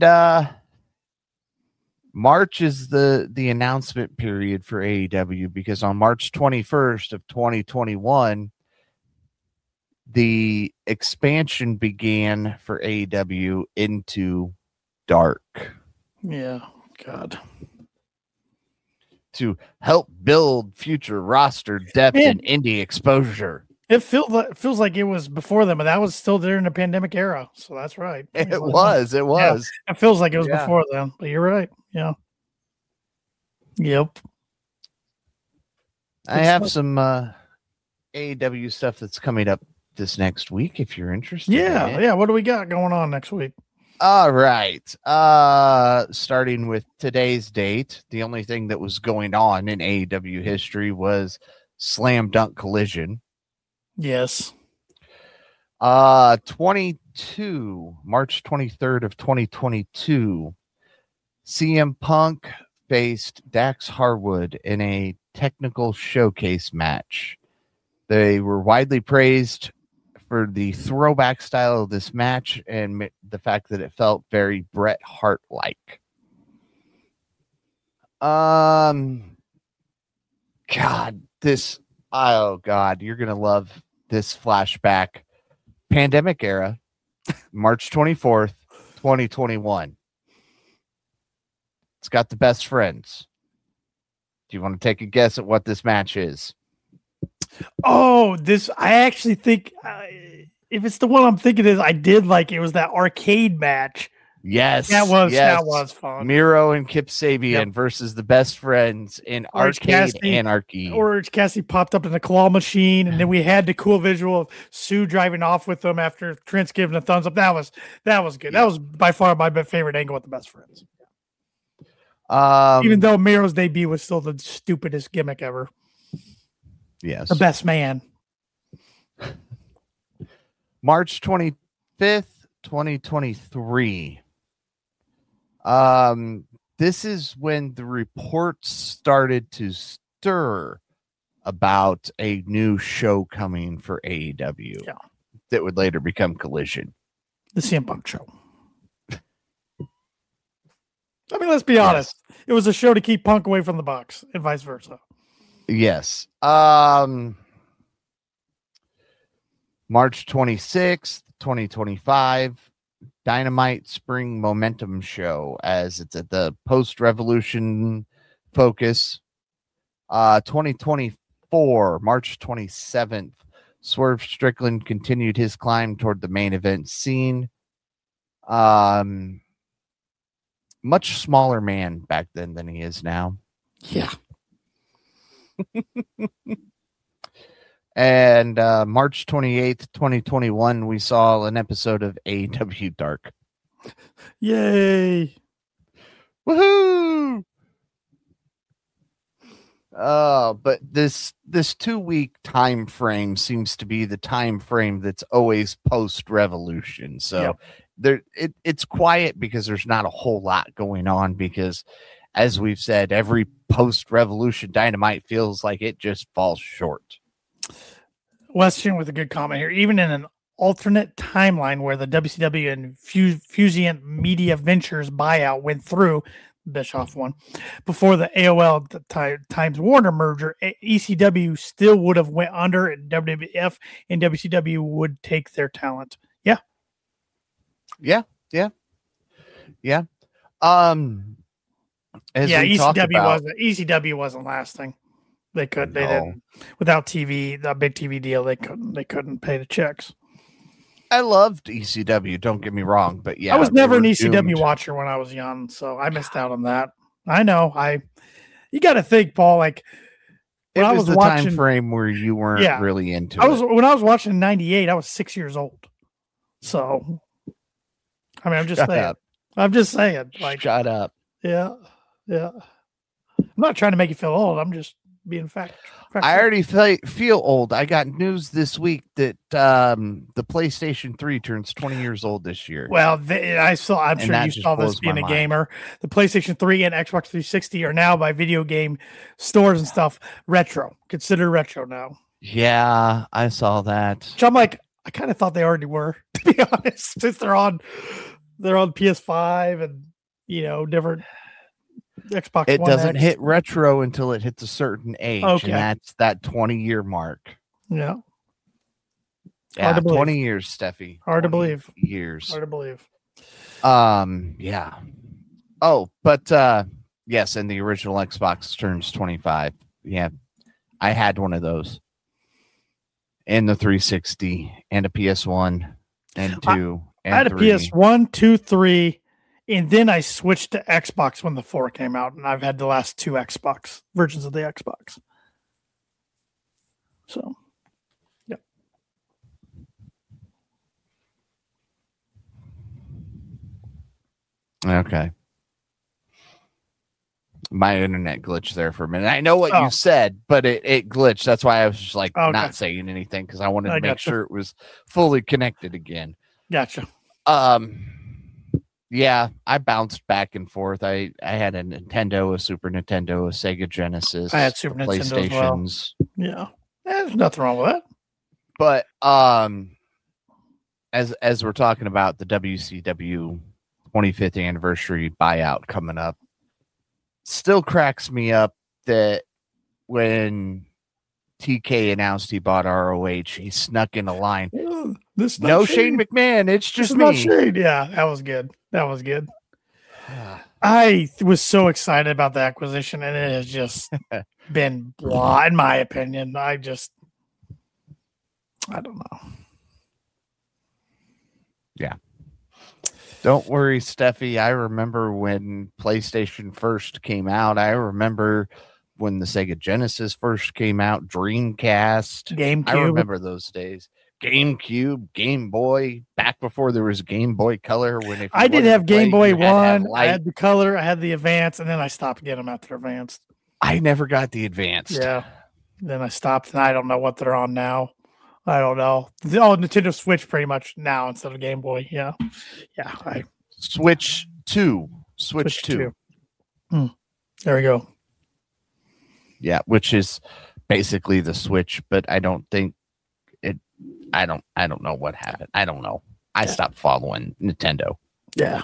March is the announcement period for AEW, because on March 21st of 2021, the expansion began for AEW into Dark. Yeah, God. To help build future roster depth and indie exposure. It feels like it was before them, but that was still during the pandemic era. So that's right. It was. Yeah, it feels like it was before them, but you're right. Yeah. Yep. I have some AEW stuff that's coming up this next week if you're interested. Yeah. What do we got going on next week? All right. Starting with today's date, the only thing that was going on in AEW history was Slam Dunk Collision. Yes. 22, March 23rd of 2022, CM Punk faced Dax Harwood in a technical showcase match. They were widely praised for the throwback style of this match and the fact that it felt very Bret Hart-like. God, you're going to love this flashback. Pandemic era, March 24th, 2021. It's got the Best Friends. Do you want to take a guess at what this match is? Oh, I actually think if it's the one I'm thinking is, I did like it was that arcade match. Yes. That was fun. Miro and Kip Sabian versus the Best Friends in Arcade Anarchy. Orange Cassidy popped up in the claw machine, and then we had the cool visual of Sue driving off with them after Trent's giving a thumbs up. That was good. Yeah. That was by far my favorite angle with the Best Friends. Even though Miro's debut was still the stupidest gimmick ever. Yes. The best man. March 25th, 2023. This is when the reports started to stir about a new show coming for AEW that would later become Collision. The CM Punk show. I mean, let's be honest. It was a show to keep Punk away from the Bucks and vice versa. Yes. March 26th, 2025, Dynamite Spring Momentum Show, as it's at the post-Revolution focus. 2024, March 27th, Swerve Strickland continued his climb toward the main event scene. Much smaller man back then than he is now. Yeah. And March 28th, 2021, we saw an episode of AEW Dark. Yay. Woohoo! But this 2-week time frame seems to be the time frame that's always post-Revolution. So it's quiet because there's not a whole lot going on, because as we've said, every post-Revolution Dynamite feels like it just falls short. Weston with a good comment here. Even in an alternate timeline where the WCW and Fusion Media Ventures buyout went through, Bischoff one, before the AOL Times Warner merger, ECW still would have went under, and WWF and WCW would take their talent. Yeah. ECW wasn't lasting. They didn't, without TV, the big TV deal, they couldn't pay the checks. I loved ECW, don't get me wrong, but I was never an ECW watcher when I was young, so I missed out on that. I know. You got to think, Paul, like when I was the watching, time frame where you weren't really into it. When I was watching in 98, I was 6 years old. So I mean, I'm just saying. Like, shut up. Yeah. I'm not trying to make you feel old. I'm just being fact. I already feel old. I got news this week that the PlayStation 3 turns 20 years old this year. Well, I'm sure you saw this being a gamer. The PlayStation 3 and Xbox 360 are now by video game stores and stuff retro. Considered retro now. Yeah, I saw that. So I'm like, I kind of thought they already were, to be honest, since they're on PS5 and different Xbox. It doesn't hit retro until it hits a certain age, and that's that 20-year mark. Yeah. Yeah, 20 years, Steffi. Hard to believe. Years. Hard to believe. Yeah. Oh, but yes, and the original Xbox turns 25. Yeah. I had one of those. And the 360 and a PS1 and 2 and I had 3. A PS1, 2, 3, and then I switched to Xbox when the 4 came out, and I've had the last 2 Xbox versions of the Xbox. So, yeah. Okay. My internet glitched there for a minute. I know what you said, but it glitched. That's why I was just like not saying anything, because I wanted to make sure it was fully connected again. Gotcha. Yeah, I bounced back and forth. I had a Nintendo, a Super Nintendo, a Sega Genesis. I had Super Nintendo as well. Yeah. There's nothing wrong with that. But as we're talking about the WCW 25th anniversary buyout coming up, still cracks me up that when TK announced he bought ROH, he snuck in a line. No Shane McMahon, it's just me. Shane. Yeah, that was good. I was so excited about the acquisition, and it has just been blah, in my opinion. I don't know. Yeah. Don't worry, Steffi. I remember when PlayStation first came out. I remember when the Sega Genesis first came out, Dreamcast. GameCube. I remember those days. GameCube, Game Boy, back before there was Game Boy Color. I did have Game Boy 1. I had the Color, I had the Advance, and then I stopped getting them after Advanced. I never got the Advanced. Yeah. Then I stopped, and I don't know what they're on now. I don't know. Oh, Nintendo Switch pretty much now instead of Game Boy. Yeah. Yeah. Switch 2. Switch 2. There we go. Yeah, which is basically the Switch, but I don't think it. I don't know what happened. I don't know. I stopped following Nintendo. Yeah.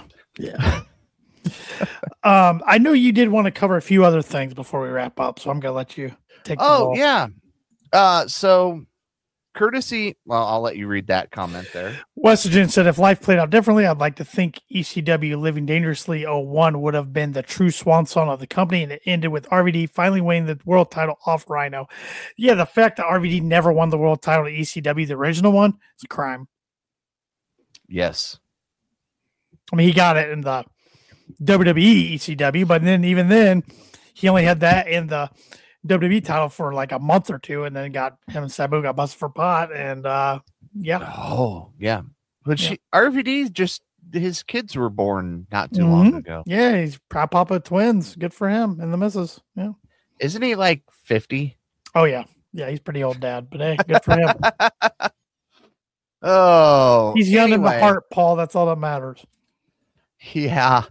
I know you did want to cover a few other things before we wrap up, so I'm gonna let you take the ball. Yeah. So courtesy. Well, I'll let you read that comment there. Westergen said, if life played out differently, I'd like to think ECW Living Dangerously 01 would have been the true swan song of the company, and it ended with RVD finally winning the world title off Rhino. Yeah, the fact that RVD never won the world title to ECW, the original one, is a crime. Yes. I mean, he got it in the WWE ECW, but then even then, he only had that in the WWE title for like a month or two, and then him and Sabu got busted for pot, and yeah. Oh, yeah. But RVD just his kids were born not too long ago. Yeah, he's proud papa of twins. Good for him and the missus. Yeah. Isn't he like 50? Oh yeah. Yeah, he's pretty old dad, but hey, good for him. Oh. He's young in the heart, Paul. That's all that matters. Yeah.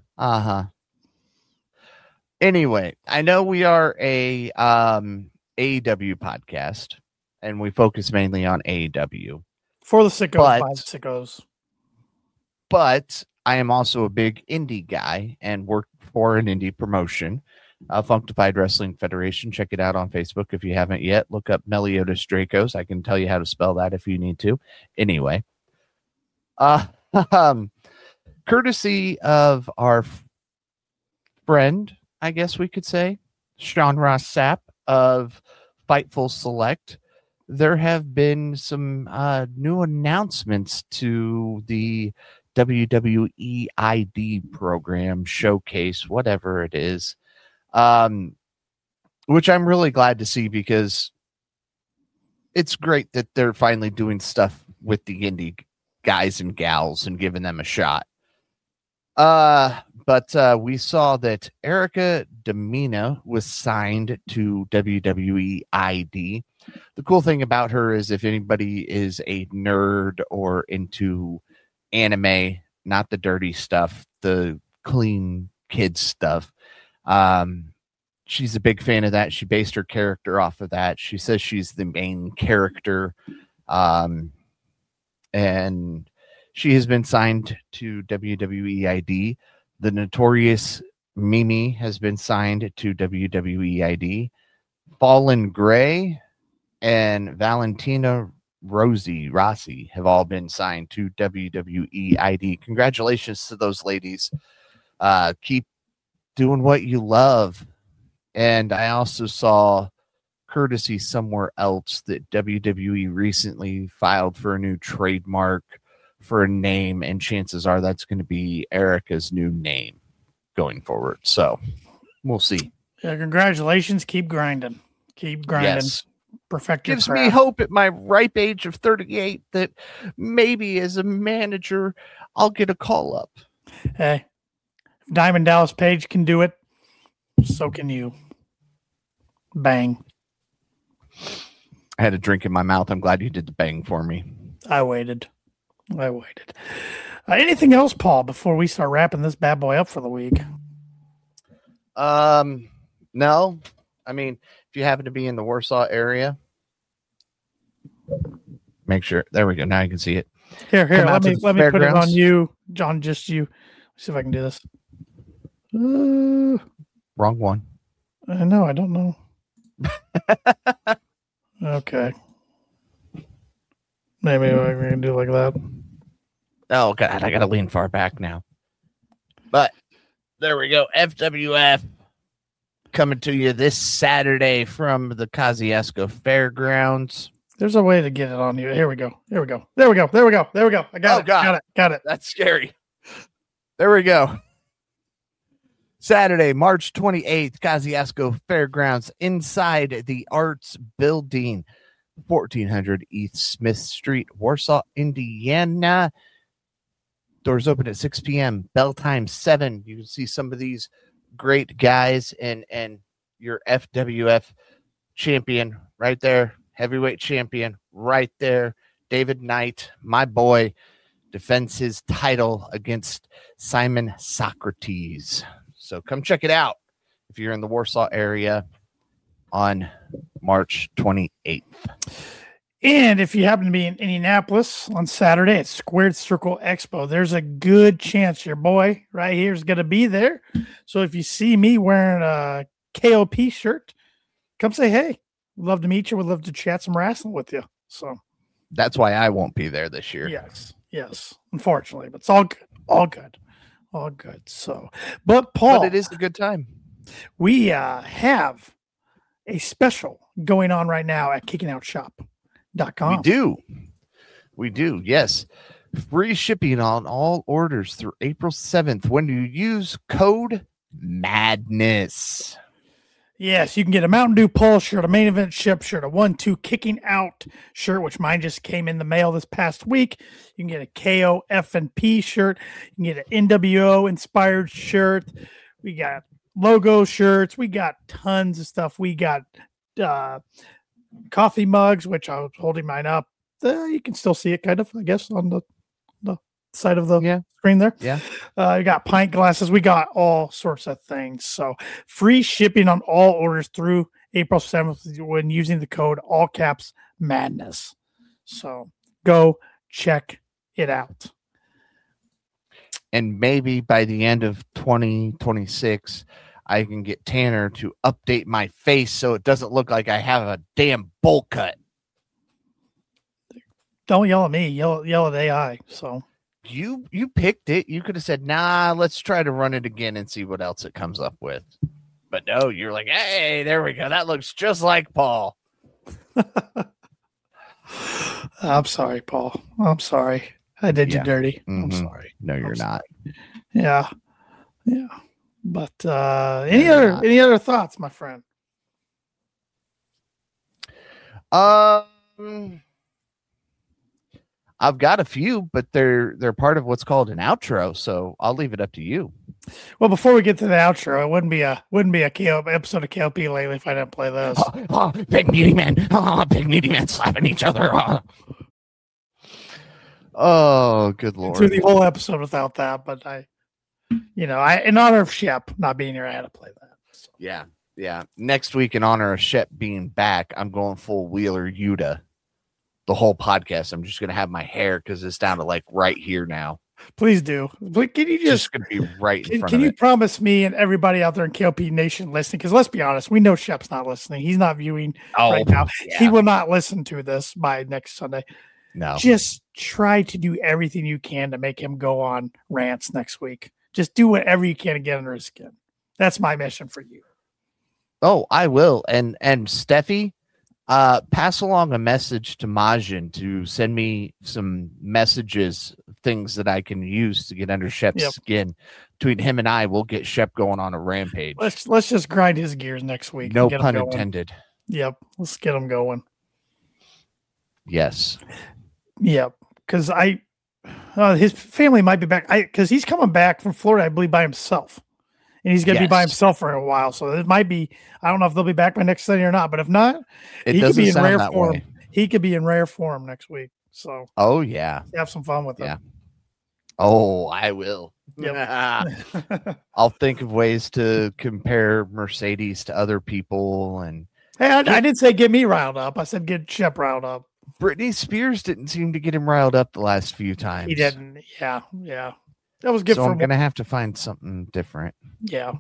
Anyway, I know we are a AEW podcast, and we focus mainly on AEW. For the sickos, by the sickos. But I am also a big indie guy and work for an indie promotion, Functified Wrestling Federation. Check it out on Facebook if you haven't yet. Look up Meliodas Dracos. I can tell you how to spell that if you need to. Anyway, courtesy of our friend, I guess we could say, Sean Ross Sapp of Fightful Select, there have been some new announcements to the WWE ID program, showcase, whatever it is, which I'm really glad to see because it's great that they're finally doing stuff with the indie guys and gals and giving them a shot. But we saw that Erica Domina was signed to WWE ID. The cool thing about her is if anybody is a nerd or into anime, not the dirty stuff, the clean kids stuff, she's a big fan of that. She based her character off of that. She says she's the main character. And she has been signed to WWE ID. The Notorious Mimi has been signed to WWE ID. Fallen Gray and Valentina Rossi have all been signed to WWE ID. Congratulations to those ladies. Keep doing what you love. And I also saw courtesy somewhere else that WWE recently filed for a new trademark for a name, and chances are that's going to be Erica's new name going forward. So we'll see. Yeah, congratulations. Keep grinding. Keep grinding. Yes. Perfect your Gives craft. me hope at my ripe age of 38 that maybe as a manager I'll get a call up. Hey, if Diamond Dallas Page can do it, so can you. Bang. I had a drink in my mouth. I'm glad you did the bang for me. I waited. Anything else, Paul, before we start wrapping this bad boy up for the week? No. I mean, if you happen to be in the Warsaw area, make sure. There we go. Now you can see it. Here. Let me put it on you, John. Just you. Let's see if I can do this. Wrong one. I know. I don't know. Okay. Maybe I can do like that. Oh, God. I got to lean far back now. But there we go. FWF coming to you this Saturday from the Kosciuszko Fairgrounds. There's a way to get it on you. Here we go. There we go. I got it. God. Got it. That's scary. There we go. Saturday, March 28th, Kosciuszko Fairgrounds, inside the Arts Building, 1400 East Smith Street, Warsaw, Indiana. Doors open at 6 p.m. Bell time 7. You can see some of these great guys and your FWF champion right there heavyweight champion right there. David Knight, my boy, defends his title against Simon Socrates. So come check it out if you're in the Warsaw area on March 28th. And if you happen to be in Indianapolis on Saturday at Squared Circle Expo, there's a good chance your boy right here is going to be there. So if you see me wearing a KOP shirt, come say, hey, we'd love to meet you. We'd love to chat some wrestling with you. So that's why I won't be there this year. Yes. Unfortunately, but it's all good. So, but Paul, it is a good time. We have a special going on right now at KickingOutShop.com. We do. Yes. Free shipping on all orders through April 7th when you use code MADNESS. Yes, you can get a Mountain Dew Pulse shirt, a Main Event Ship shirt, a 1-2 Kicking Out shirt, which mine just came in the mail this past week. You can get a KO F&P shirt. You can get an NWO inspired shirt. We got logo shirts. We got tons of stuff. We got coffee mugs, which I was holding mine up. You can still see it kind of, I guess, on the side of the screen there. Yeah. You got pint glasses. We got all sorts of things. So free shipping on all orders through April 7th when using the code all caps madness. So go check it out. And maybe by the end of 2026, I can get Tanner to update my face so it doesn't look like I have a damn bowl cut. Don't yell at me. Yell at AI. So you picked it. You could have said, nah, let's try to run it again and see what else it comes up with. But no, you're like, hey, there we go. That looks just like Paul. I'm sorry, Paul. I'm sorry. I did you dirty. Mm-hmm. I'm sorry. No, you're not. Yeah. But any other thoughts, my friend? I've got a few, but they're part of what's called an outro, so I'll leave it up to you. Well, before we get to the outro, it wouldn't be a KO episode of KLP lately if I didn't play this. Big meaty men, big meaty men slapping each other. Oh, good Lord! Through the whole episode without that, but I in honor of Shep not being here, I had to play that. So. Yeah. Next week, in honor of Shep being back, I'm going full Wheeler Yuta. The whole podcast, I'm just going to have my hair because it's down to like right here now. Please do. Can you just going to be right in front Can of you it. Promise me and everybody out there in KLP Nation listening? Because let's be honest, we know Shep's not listening. He's not viewing right now. Yeah. He will not listen to this by next Sunday. No. Just try to do everything you can to make him go on rants next week. Just do whatever you can to get under his skin. That's my mission for you. Oh, I will. And Steffi, pass along a message to Majin to send me some messages, things that I can use to get under Shep's skin. Between him and I, we'll get Shep going on a rampage. Let's just grind his gears next week. No pun intended. Yep. Let's get him going. Yes. Yep. Because his family might be back. Because he's coming back from Florida, I believe, by himself. And he's going to be by himself for a while. So it might be, I don't know if they'll be back by next Sunday or not. But if not, he could be in rare form. Way. He could be in rare form next week. So, oh, yeah. Have some fun with him. Yeah. Oh, I will. Yep. I'll think of ways to compare Mercedes to other people. And hey, I didn't say get me riled up. I said get Shep riled up. Britney Spears didn't seem to get him riled up the last few times. He didn't. Yeah. That was good so I'm going to have to find something different. Yeah.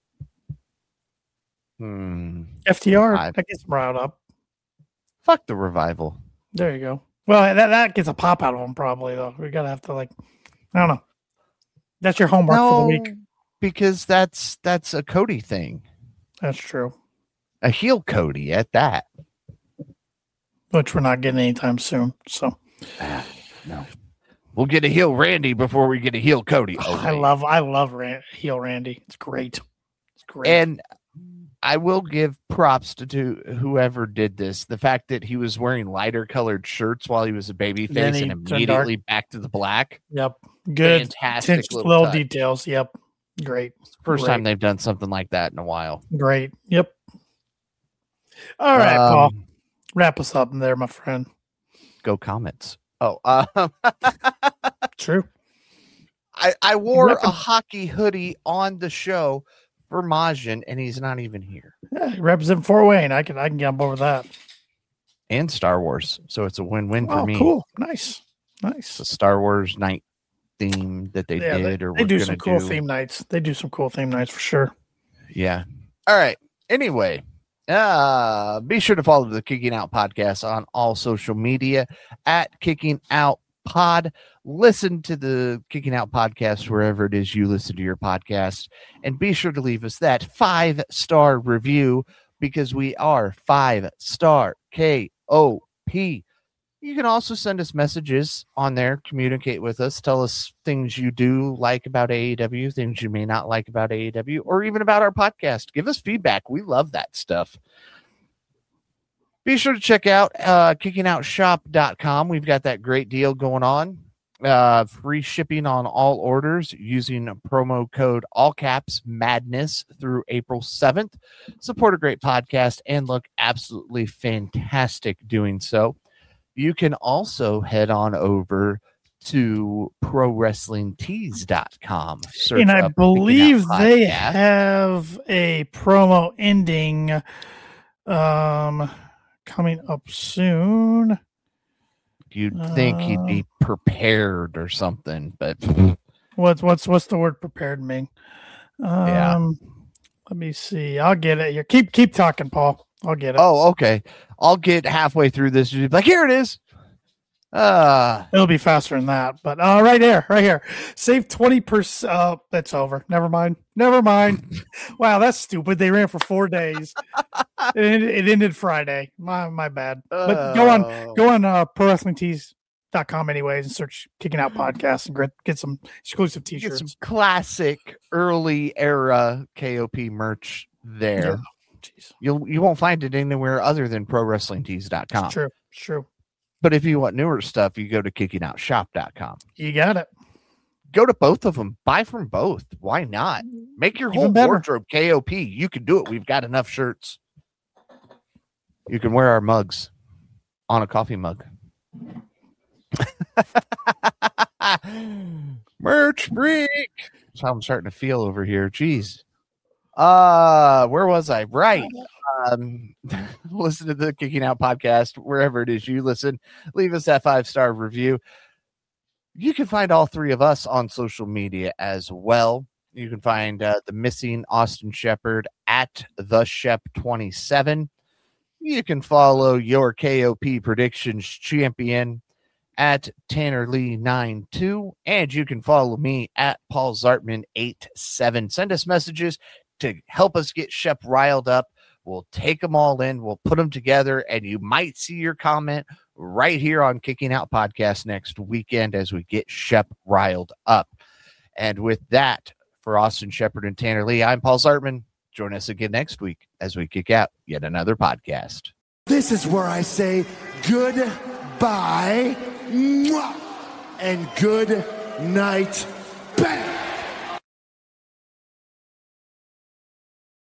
FTR, that gets him riled up. Fuck the Revival. There you go. Well, that gets a pop out of him probably, though. We got to have to, I don't know. That's your homework for the week. Because that's a Cody thing. That's true. A heel Cody at that. Which we're not getting anytime soon. So. No. We'll get a heel Randy before we get a heel Cody. Oh, I love heel Randy. It's great. And I will give props to whoever did this. The fact that he was wearing lighter colored shirts while he was a babyface and immediately back to the black. Yep. Good. Fantastic little details. Yep. Great. First time they've done something like that in a while. Great. Yep. All right, Paul. Wrap us up in there, my friend. Go Comets. Oh, True. I wore a hockey hoodie on the show for Majin, and he's not even here. Yeah, represent Fort Wayne. I can get on board with that. And Star Wars, so it's a win-win for me. Cool, nice. It's a Star Wars night theme that they did, or they do some cool theme nights. They do some cool theme nights for sure. Yeah. All right. Anyway, be sure to follow the Kicking Out Podcast on all social media at Kicking Out Pod. Listen to the Kicking Out Podcast wherever it is you listen to your podcast, and be sure to leave us that 5-star review, because we are 5-star KOP. You can also send us messages on there, communicate with us, tell us things you do like about AEW, things you may not like about AEW, or even about our podcast. Give us feedback. We love that stuff. Be sure to check out kickingOutShop.com. We've got that great deal going on. Free shipping on all orders using promo code ALLCAPSMADNESS through April 7th. Support a great podcast and look absolutely fantastic doing so. You can also head on over to ProWrestlingTees.com. And I believe they have a promo ending coming up soon. You'd think he'd be prepared or something, but what's the word prepared mean? Yeah. Let me see. I'll get it here. Keep talking, Paul. I'll get it. Oh, okay. I'll get halfway through this. You'd be like, here it is. It'll be faster than that, but right here. Save 20%. That's over. Never mind. Wow, that's stupid. They ran for 4 days. It ended Friday. My bad. But go on ProWrestlingTees.com anyways and search Kicking Out Podcast and get some exclusive t-shirts. Get some classic early era KOP merch there. Yeah. You won't find it anywhere other than ProWrestlingTees.com. It's true. But if you want newer stuff, you go to KickingOutShop.com. You got it. Go to both of them. Buy from both. Why not? Make your whole wardrobe KOP. You can do it. We've got enough shirts. You can wear our mugs on a coffee mug. Merch freak. That's how I'm starting to feel over here. Jeez. Where was I? Right. Listen to the Kicking Out Podcast wherever it is you listen. Leave us that 5-star review. You can find all three of us on social media as well. You can find the missing Austin Shepherd at TheShep27. You can follow your KOP predictions champion at Tanner Lee 92, and you can follow me at Paul Zartman 87. Send us messages to help us get Shep riled up. We'll take them all in. We'll put them together, and you might see your comment right here on Kicking Out Podcast next weekend as we get Shep riled up. And with that, for Austin Shepherd and Tanner Lee, I'm Paul Zartman. Join us again next week as we kick out yet another podcast. This is where I say goodbye and good night. Bang!